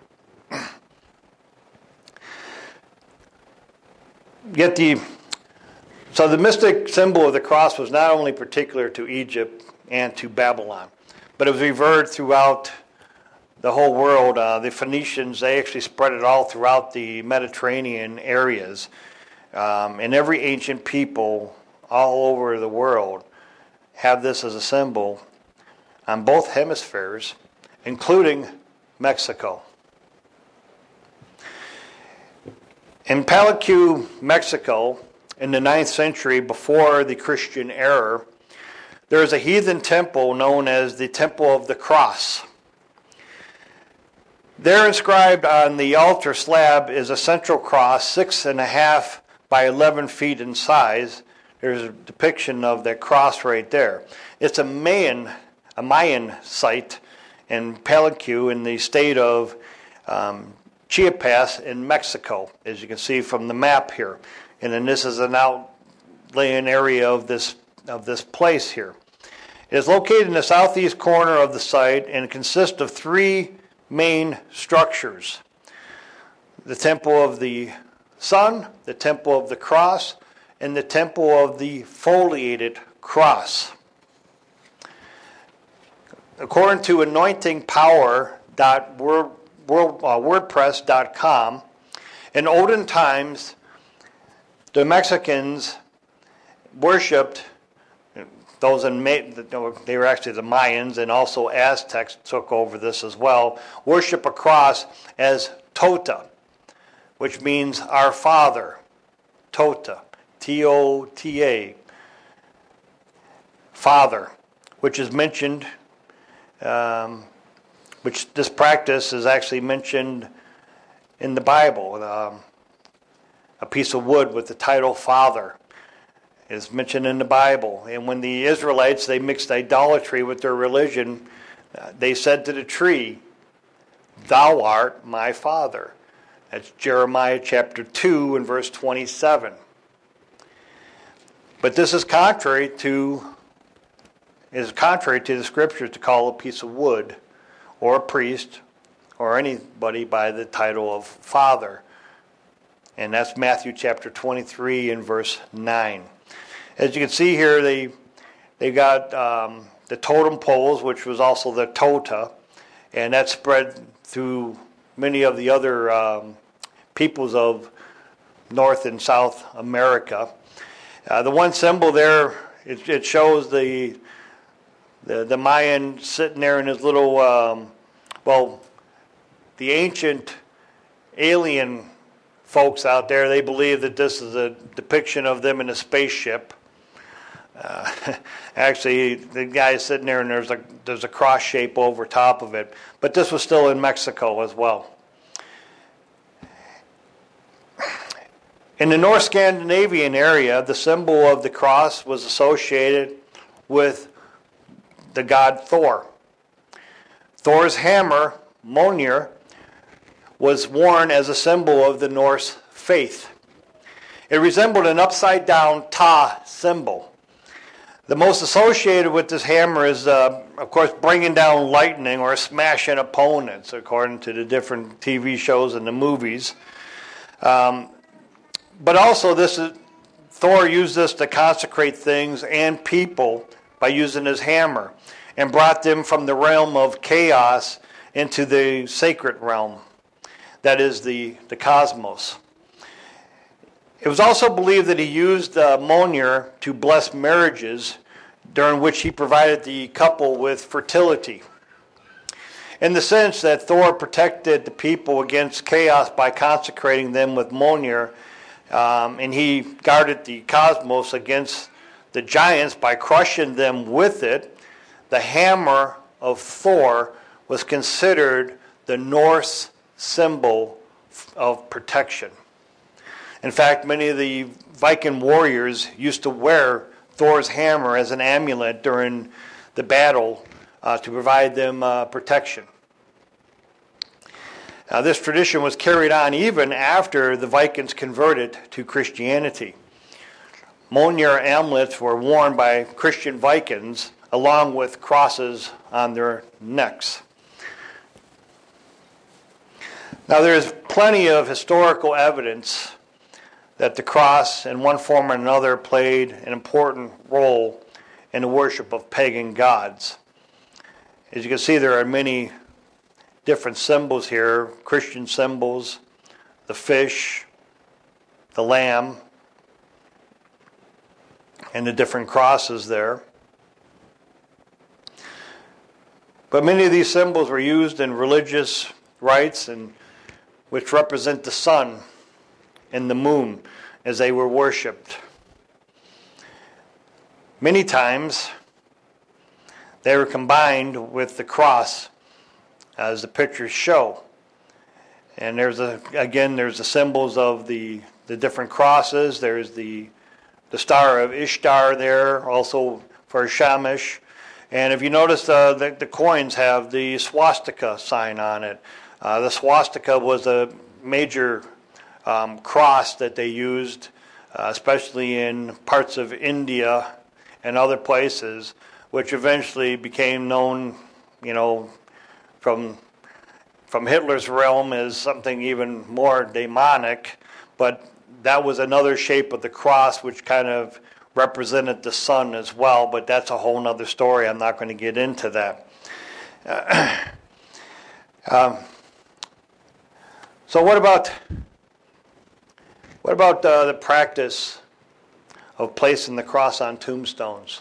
So the mystic symbol of the cross was not only particular to Egypt and to Babylon, but it was revered throughout the whole world. The Phoenicians, they actually spread it all throughout the Mediterranean areas. And every ancient people all over the world have this as a symbol on both hemispheres, including Mexico. In Palenque, Mexico, in the 9th century before the Christian era, there is a heathen temple known as the Temple of the Cross. There inscribed on the altar slab is a central cross, 6.5 by 11 feet in size. There's a depiction of that cross right there. It's a Mayan site in Palenque in the state of Chiapas in Mexico, as you can see from the map here. And then this is an outlying area of this place here. It is located in the southeast corner of the site and consists of 3 main structures: the Temple of the Sun, the Temple of the Cross, and the Temple of the Foliated Cross. According to anointingpower.wordpress.com, in olden times, the Mexicans worshipped, they were actually the Mayans, and also Aztecs took over this as well, worship a cross as Tota, which means our Father. Tota, T-O-T-A, Father, which is mentioned, which this practice is actually mentioned in the Bible. A piece of wood with the title Father is mentioned in the Bible. And when the Israelites, they mixed idolatry with their religion, they said to the tree, "Thou art my father." That's Jeremiah chapter 2 and verse 27. But this is contrary to the scriptures to call a piece of wood or a priest or anybody by the title of father. And that's Matthew chapter 23 and verse 9. As you can see here, they got the totem poles, which was also the tota, and that spread through many of the other peoples of North and South America. The one symbol there, it shows the Mayan sitting there in his little, the ancient alien folks out there, they believe that this is a depiction of them in a spaceship. Actually, the guy is sitting there, and there's a cross shape over top of it. But this was still in Mexico as well. In the North Scandinavian area, the symbol of the cross was associated with the god Thor. Thor's hammer, Mjolnir, was worn as a symbol of the Norse faith. It resembled an upside-down Ta symbol. The most associated with this hammer is, of course, bringing down lightning or smashing opponents, according to the different TV shows and the movies. But also, Thor used this to consecrate things and people by using his hammer, and brought them from the realm of chaos into the sacred realm. That is the cosmos. It was also believed that he used Mjolnir to bless marriages, during which he provided the couple with fertility. In the sense that Thor protected the people against chaos by consecrating them with Mjolnir, and he guarded the cosmos against the giants by crushing them with it, the hammer of Thor was considered the Norse symbol of protection. In fact, many of the Viking warriors used to wear Thor's hammer as an amulet during the battle to provide them protection. Now, this tradition was carried on even after the Vikings converted to Christianity. Mjolnir amulets were worn by Christian Vikings along with crosses on their necks. Now, there is plenty of historical evidence that the cross, in one form or another, played an important role in the worship of pagan gods. As you can see, there are many different symbols here, Christian symbols, the fish, the lamb, and the different crosses there. But many of these symbols were used in religious rites, and which represent the sun and the moon as they were worshipped. Many times they were combined with the cross, as the pictures show. And there's the symbols of the different crosses. There's the Star of Ishtar there, also for Shamash. And if you notice, the coins have the swastika sign on it. The swastika was a major cross that they used, especially in parts of India and other places, which eventually became known, from Hitler's realm as something even more demonic. But that was another shape of the cross, which kind of represented the sun as well. But that's a whole other story. I'm not going to get into that. So what about the practice of placing the cross on tombstones?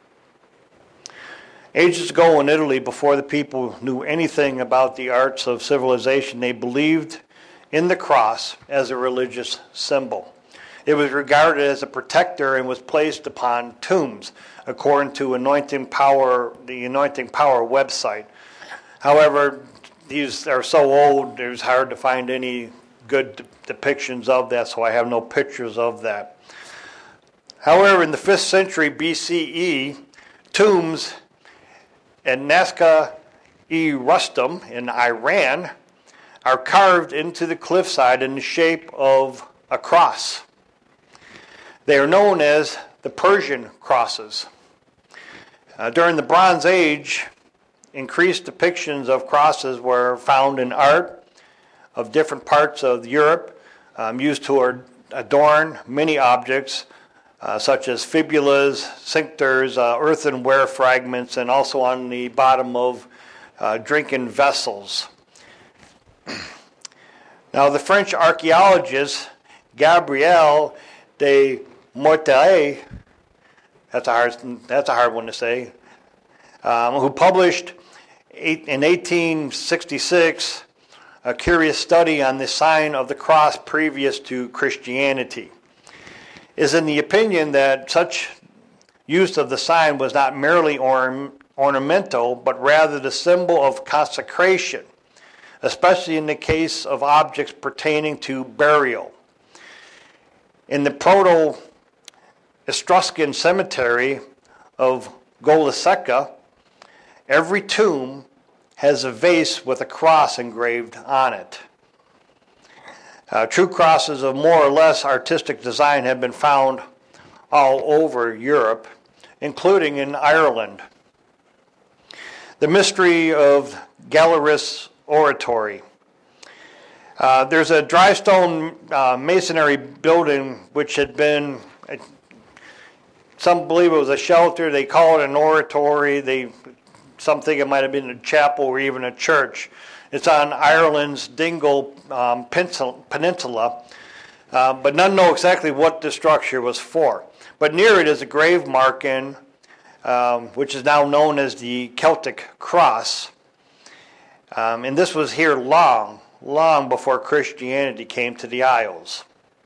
Ages ago in Italy, before the people knew anything about the arts of civilization, they believed in the cross as a religious symbol. It was regarded as a protector and was placed upon tombs, according to the Anointing Power website. However, these are so old, it was hard to find any good depictions of that, so I have no pictures of that. However, in the 5th century BCE, tombs at Nasca-e-Rustam in Iran are carved into the cliffside in the shape of a cross. They are known as the Persian crosses. During the Bronze Age, increased depictions of crosses were found in art of different parts of Europe, used to adorn many objects, such as fibulas, cincters, earthenware fragments, and also on the bottom of drinking vessels. Now, the French archaeologist Gabriel de Mortellet, that's a hard one to say, who published in 1866 a curious study on the sign of the cross previous to Christianity, is in the opinion that such use of the sign was not merely ornamental, but rather the symbol of consecration, especially in the case of objects pertaining to burial. In the Proto-Etruscan cemetery of Goliseca, every tomb has a vase with a cross engraved on it. True crosses of more or less artistic design have been found all over Europe, including in Ireland. The mystery of Galerius Oratory. There's a dry stone masonry building which had been, some believe it was a shelter, they call it an oratory, some think it might have been a chapel or even a church. It's on Ireland's Dingle Peninsula, but none know exactly what the structure was for. But near it is a grave marking, which is now known as the Celtic Cross. And this was here long before Christianity came to the Isles.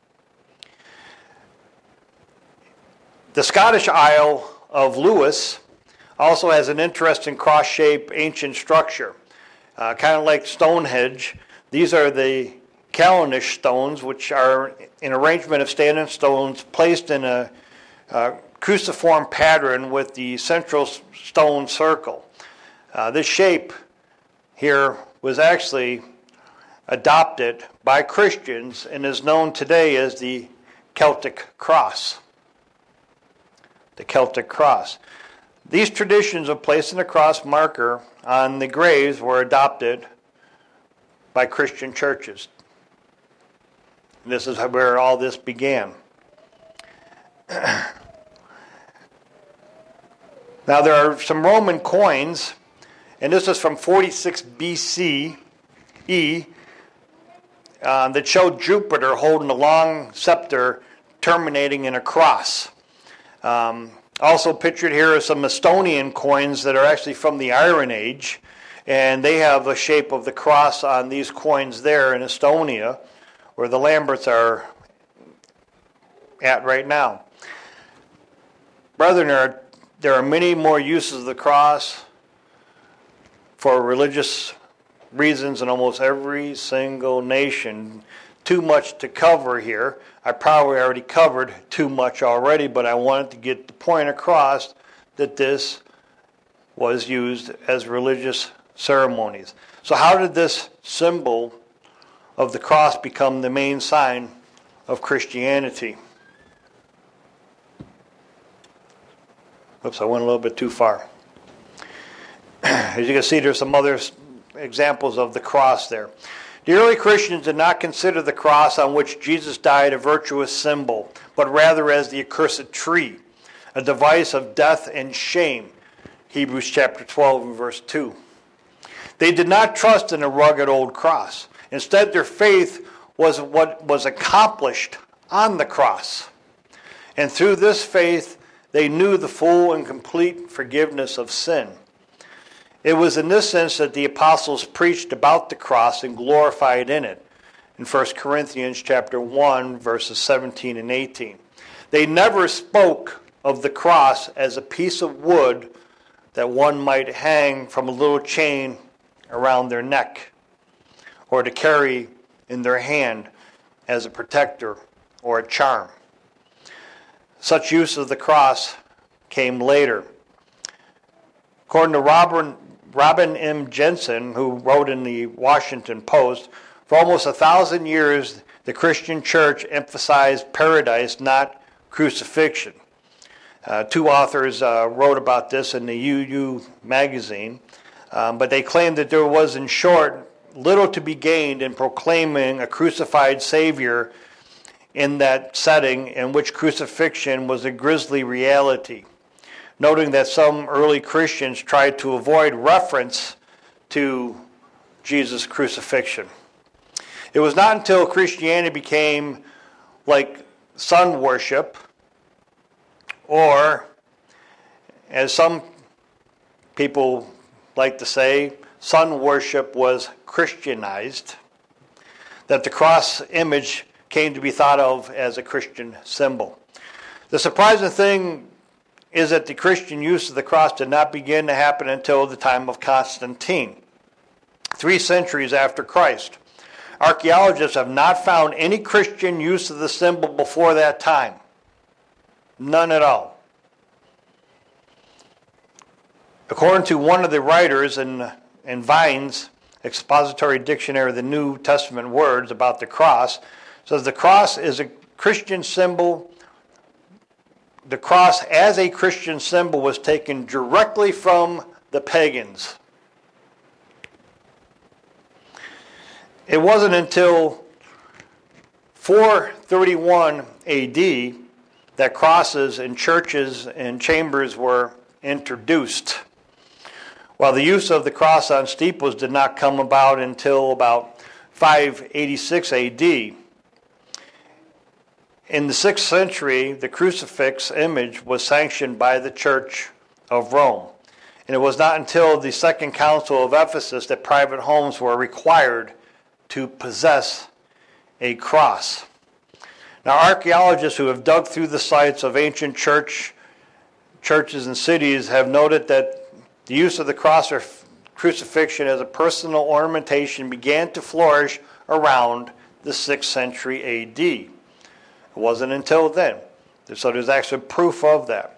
The Scottish Isle of Lewis also has an interesting cross-shaped ancient structure, kind of like Stonehenge. These are the Callanish stones, which are an arrangement of standing stones placed in a cruciform pattern with the central stone circle. This shape here was actually adopted by Christians and is known today as the Celtic Cross. The Celtic Cross. These traditions of placing a cross marker on the graves were adopted by Christian churches. This is where all this began. Now there are some Roman coins, and this is from 46 BCE, that showed Jupiter holding a long scepter terminating in a cross. Also pictured here are some Estonian coins that are actually from the Iron Age, and they have the shape of the cross on these coins there in Estonia, where the Lamberts are at right now. Brethren, there are many more uses of the cross for religious reasons in almost every single nation. Too much to cover here. I probably already covered too much already, but I wanted to get the point across that this was used as religious ceremonies. So how did this symbol of the cross become the main sign of Christianity? Oops, I went a little bit too far. As you can see, there's some other examples of the cross there. The early Christians did not consider the cross on which Jesus died a virtuous symbol, but rather as the accursed tree, a device of death and shame. Hebrews chapter 12 and verse 2. They did not trust in a rugged old cross. Instead, their faith was what was accomplished on the cross. And through this faith, they knew the full and complete forgiveness of sin. It was in this sense that the apostles preached about the cross and glorified in it in 1 Corinthians chapter 1, verses 17 and 18. They never spoke of the cross as a piece of wood that one might hang from a little chain around their neck or to carry in their hand as a protector or a charm. Such use of the cross came later. According to Robin M. Jensen, who wrote in the Washington Post, for almost 1,000 years, the Christian church emphasized paradise, not crucifixion. Two authors wrote about this in the UU magazine, but they claimed that there was, in short, little to be gained in proclaiming a crucified Savior in that setting in which crucifixion was a grisly reality, noting that some early Christians tried to avoid reference to Jesus' crucifixion. It was not until Christianity became like sun worship, or, as some people like to say, sun worship was Christianized, that the cross image came to be thought of as a Christian symbol. The surprising thing is that the Christian use of the cross did not begin to happen until the time of Constantine, 3 centuries after Christ. Archaeologists have not found any Christian use of the symbol before that time. None at all. According to one of the writers in Vine's Expository Dictionary of the New Testament Words about the cross, says the cross is a Christian symbol. The cross as a Christian symbol was taken directly from the pagans. It wasn't until 431 AD that crosses in churches and chambers were introduced, while the use of the cross on steeples did not come about until about 586 AD. In the 6th century, the crucifix image was sanctioned by the Church of Rome. And it was not until the Second Council of Ephesus that private homes were required to possess a cross. Now, archaeologists who have dug through the sites of ancient churches and cities have noted that the use of the cross or crucifixion as a personal ornamentation began to flourish around the 6th century AD. It wasn't until then. So there's actually proof of that.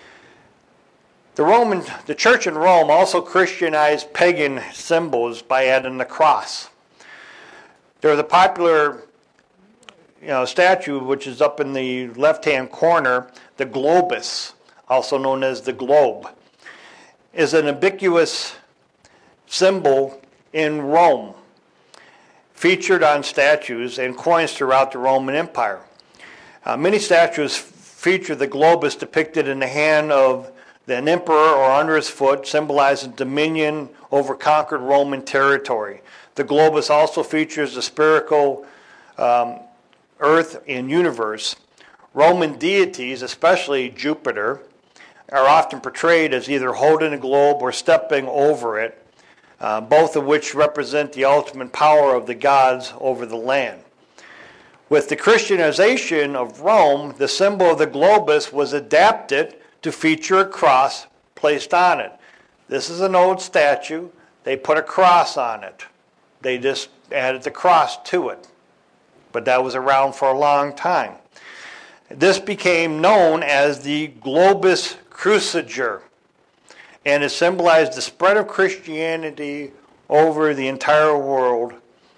The church in Rome also Christianized pagan symbols by adding the cross. There's a popular statue which is up in the left-hand corner, the globus, also known as the globe, is an ubiquitous symbol in Rome, featured on statues and coins throughout the Roman Empire. Many statues feature the globus depicted in the hand of an emperor or under his foot, symbolizing dominion over conquered Roman territory. The globus also features the spherical earth and universe. Roman deities, especially Jupiter, are often portrayed as either holding a globe or stepping over it, both of which represent the ultimate power of the gods over the land. With the Christianization of Rome, the symbol of the globus was adapted to feature a cross placed on it. This is an old statue. They put a cross on it. They just added the cross to it. But that was around for a long time. This became known as the Globus Cruciger, and it symbolized the spread of Christianity over the entire world.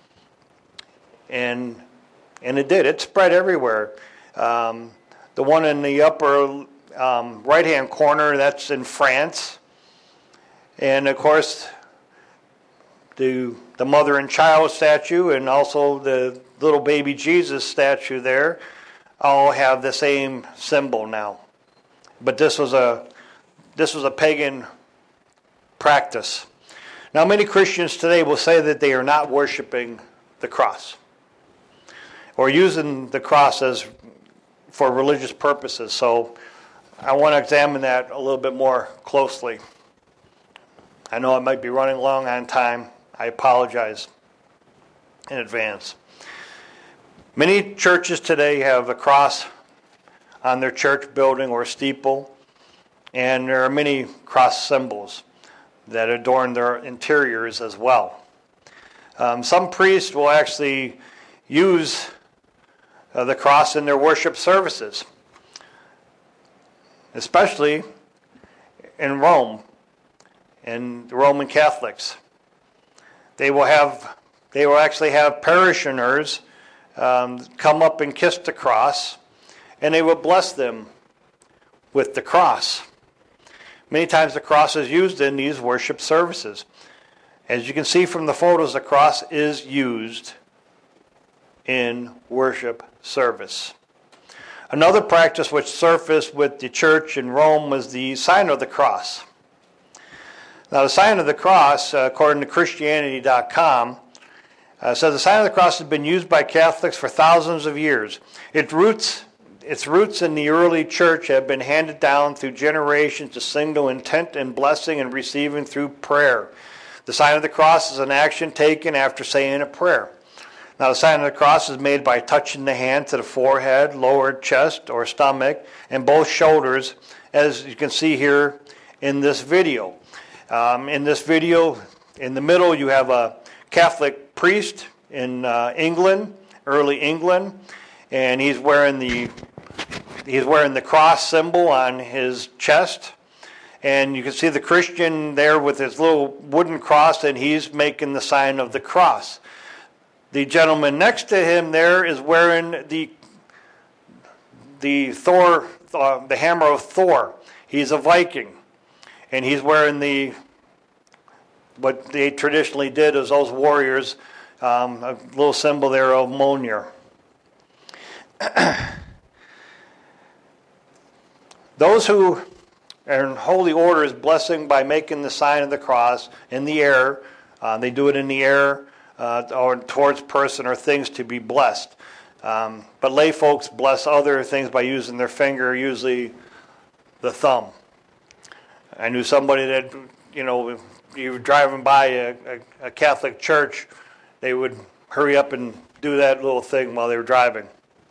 And it did. It spread everywhere. The one in the upper right-hand corner, that's in France. And, of course, the mother and child statue and also the little baby Jesus statue there all have the same symbol now. But this was a pagan practice. Now, many Christians today will say that they are not worshiping the cross or using the cross for religious purposes. So I want to examine that a little bit more closely. I know I might be running long on time. I apologize in advance. Many churches today have a cross on their church building or steeple, and there are many cross symbols that adorn their interiors as well. Some priests will actually use the cross in their worship services, especially in Rome and the Roman Catholics. They will actually have parishioners come up and kiss the cross, and they will bless them with the cross. Many times the cross is used in these worship services. As you can see from the photos, the cross is used in worship service. Another practice which surfaced with the church in Rome was the sign of the cross. Now, the sign of the cross, according to Christianity.com, says the sign of the cross has been used by Catholics for thousands of years. Its roots in the early church have been handed down through generations to signal intent and blessing and receiving through prayer. The sign of the cross is an action taken after saying a prayer. Now, the sign of the cross is made by touching the hand to the forehead, lower chest, or stomach, and both shoulders, as you can see here in this video. In this video, in the middle, you have a Catholic priest in England, early England, and he's wearing the cross symbol on his chest. And you can see the Christian there with his little wooden cross, and he's making the sign of the cross. The gentleman next to him there is wearing the hammer of Thor. He's a Viking, and he's wearing what they traditionally did as those warriors, a little symbol there of Mjolnir. Those who are in holy orders blessing by making the sign of the cross in the air, they do it in the air or towards person or things to be blessed. But lay folks bless other things by using their finger, usually the thumb. I knew somebody that, if you were driving by a Catholic church, they would hurry up and do that little thing while they were driving.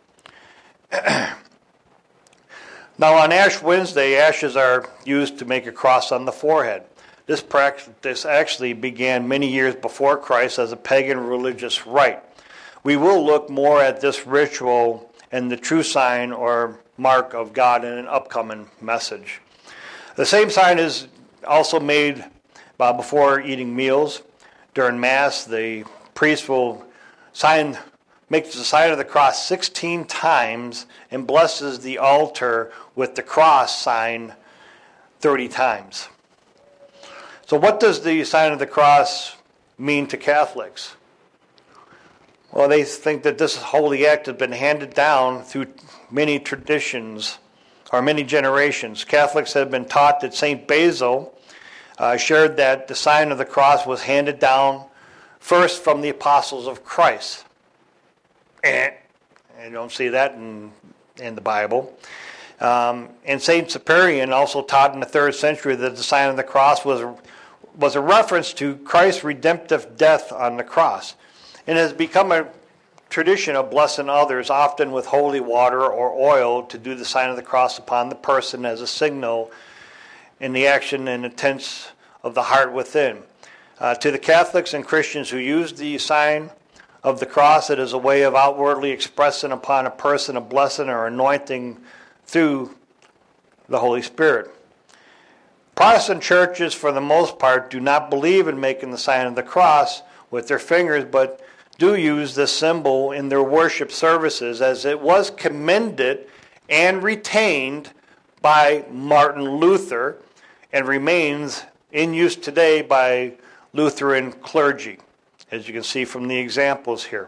Now, on Ash Wednesday, ashes are used to make a cross on the forehead. This practice actually began many years before Christ as a pagan religious rite. We will look more at this ritual and the true sign or mark of God in an upcoming message. The same sign is also made before eating meals. During Mass, the priest will make the sign of the cross 16 times and blesses the altar with the cross sign 30 times. So what does the sign of the cross mean to Catholics? Well, they think that this holy act has been handed down through many traditions or many generations. Catholics have been taught that St. Basil shared that the sign of the cross was handed down first from the apostles of Christ. And you don't see that in the Bible. And St. Cyprian also taught in the 3rd century that the sign of the cross was a reference to Christ's redemptive death on the cross. And has become a tradition of blessing others, often with holy water or oil, to do the sign of the cross upon the person as a signal in the action and intents of the heart within. To the Catholics and Christians who use the sign of the cross, it is a way of outwardly expressing upon a person a blessing or anointing through the Holy Spirit. Protestant churches, for the most part, do not believe in making the sign of the cross with their fingers, but do use this symbol in their worship services, as it was commended and retained by Martin Luther and remains in use today by Lutheran clergy, as you can see from the examples here.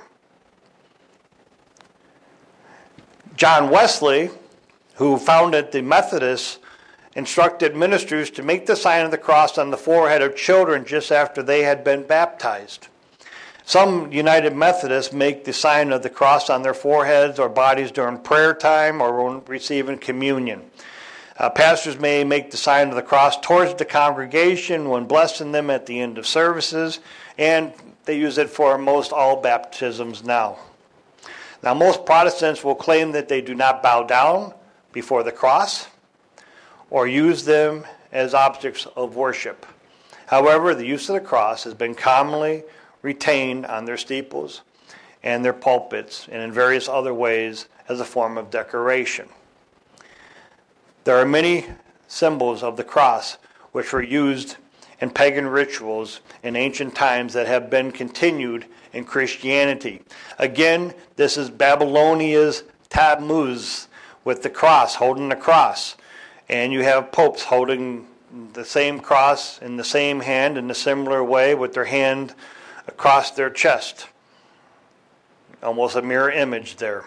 John Wesley, who founded the Methodists, instructed ministers to make the sign of the cross on the forehead of children just after they had been baptized. Some United Methodists make the sign of the cross on their foreheads or bodies during prayer time or when receiving communion. Pastors may make the sign of the cross towards the congregation when blessing them at the end of services, and they use it for most all baptisms now. Now, most Protestants will claim that they do not bow down before the cross or use them as objects of worship. However, the use of the cross has been commonly retained on their steeples and their pulpits and in various other ways as a form of decoration. There are many symbols of the cross which were used in pagan rituals in ancient times that have been continued in Christianity. Again, this is Babylonia's Tammuz with the cross, holding the cross. And you have popes holding the same cross in the same hand in a similar way with their hand across their chest. Almost a mirror image there.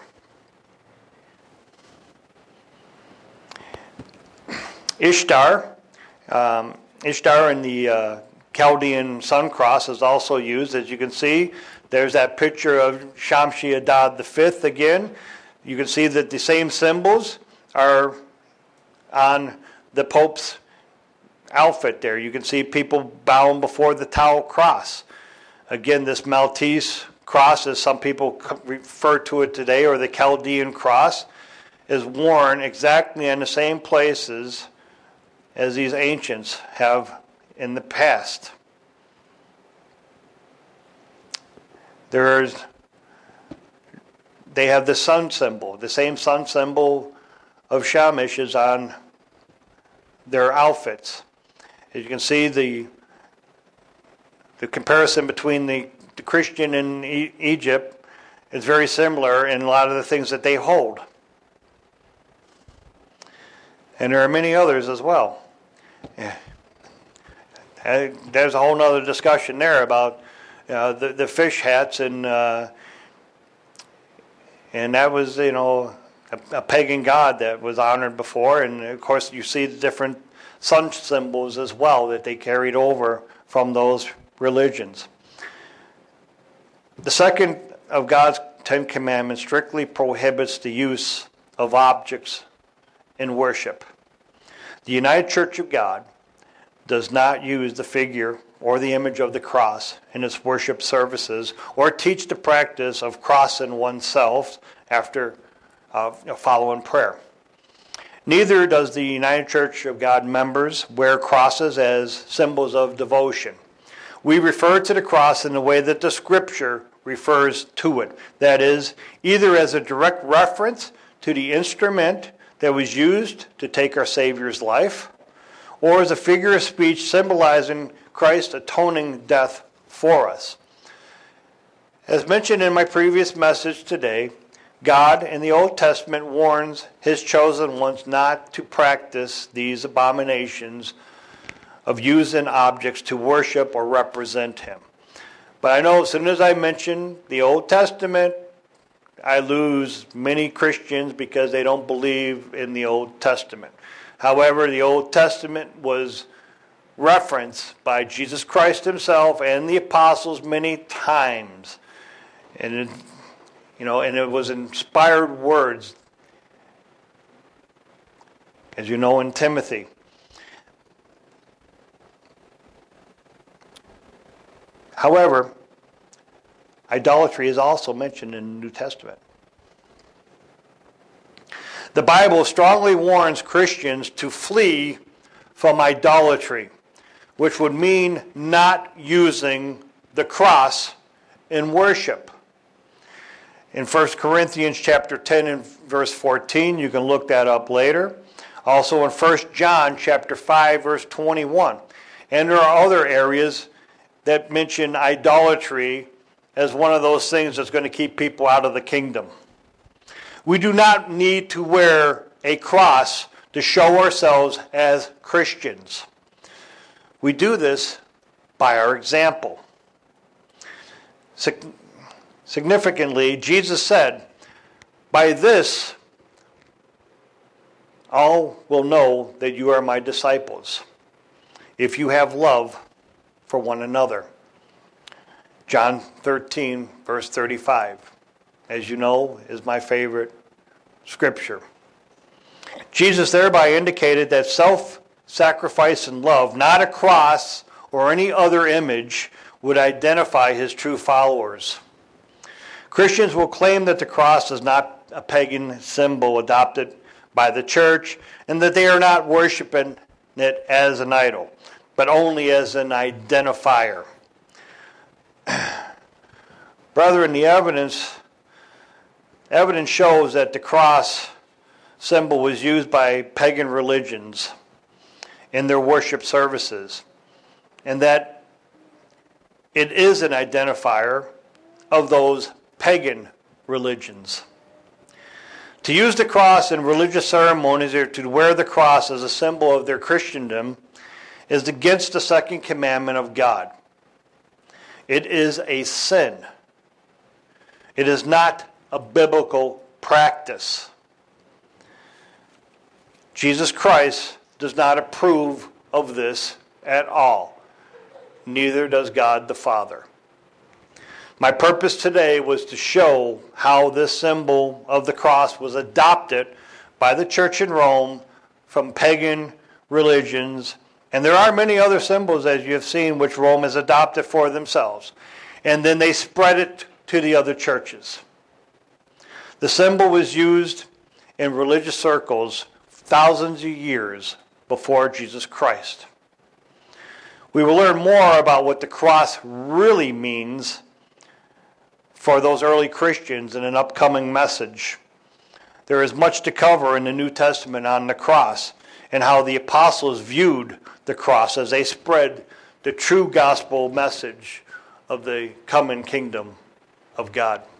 Ishtar in the Chaldean sun cross is also used. As you can see, there's that picture of Shamshi Adad V again. You can see that the same symbols are on the Pope's outfit there. You can see people bowing before the Tau cross. Again, this Maltese cross, as some people refer to it today, or the Chaldean cross, is worn exactly in the same places as these ancients have in the past. They have the sun symbol. The same sun symbol of Shamash is on their outfits. As you can see, the comparison between the Christian in Egypt is very similar in a lot of the things that they hold. And there are many others as well. Yeah. There's a whole other discussion there about the fish hats, and that was, a pagan god that was honored before. And of course, you see the different sun symbols as well that they carried over from those religions. The second of God's Ten Commandments strictly prohibits the use of objects in worship. The United Church of God does not use the figure or the image of the cross in its worship services, or teach the practice of crossing oneself after following prayer. Neither does the United Church of God members wear crosses as symbols of devotion. We refer to the cross in the way that the Scripture refers to it. That is, either as a direct reference to the instrument that was used to take our Savior's life, or as a figure of speech symbolizing Christ's atoning death for us. As mentioned in my previous message today, God in the Old Testament warns His chosen ones not to practice these abominations of using objects to worship or represent Him. But I know as soon as I mention the Old Testament, I lose many Christians because they don't believe in the Old Testament. However, the Old Testament was referenced by Jesus Christ Himself and the apostles many times. And it was inspired words, as you know, in Timothy. However, idolatry is also mentioned in the New Testament. The Bible strongly warns Christians to flee from idolatry, which would mean not using the cross in worship. In 1 Corinthians chapter 10 and verse 14, you can look that up later. Also in 1 John chapter 5 verse 21. And there are other areas that mention idolatry as one of those things that's going to keep people out of the kingdom. We do not need to wear a cross to show ourselves as Christians. We do this by our example. Significantly, Jesus said, "By this all will know that you are my disciples, if you have love for one another." John 13, verse 35, as you know, is my favorite scripture. Jesus thereby indicated that self-sacrifice and love, not a cross or any other image, would identify His true followers. Christians will claim that the cross is not a pagan symbol adopted by the church, and that they are not worshiping it as an idol, but only as an identifier. Brethren, the evidence shows that the cross symbol was used by pagan religions in their worship services, and that it is an identifier of those pagan religions. To use the cross in religious ceremonies or to wear the cross as a symbol of their Christendom is against the second commandment of God. It is a sin. It is not a biblical practice. Jesus Christ does not approve of this at all. Neither does God the Father. My purpose today was to show how this symbol of the cross was adopted by the church in Rome from pagan religions. And there are many other symbols, as you have seen, which Rome has adopted for themselves. And then they spread it to the other churches. The symbol was used in religious circles thousands of years before Jesus Christ. We will learn more about what the cross really means for those early Christians in an upcoming message. There is much to cover in the New Testament on the cross and how the apostles viewed the cross as they spread the true gospel message of the coming kingdom of God.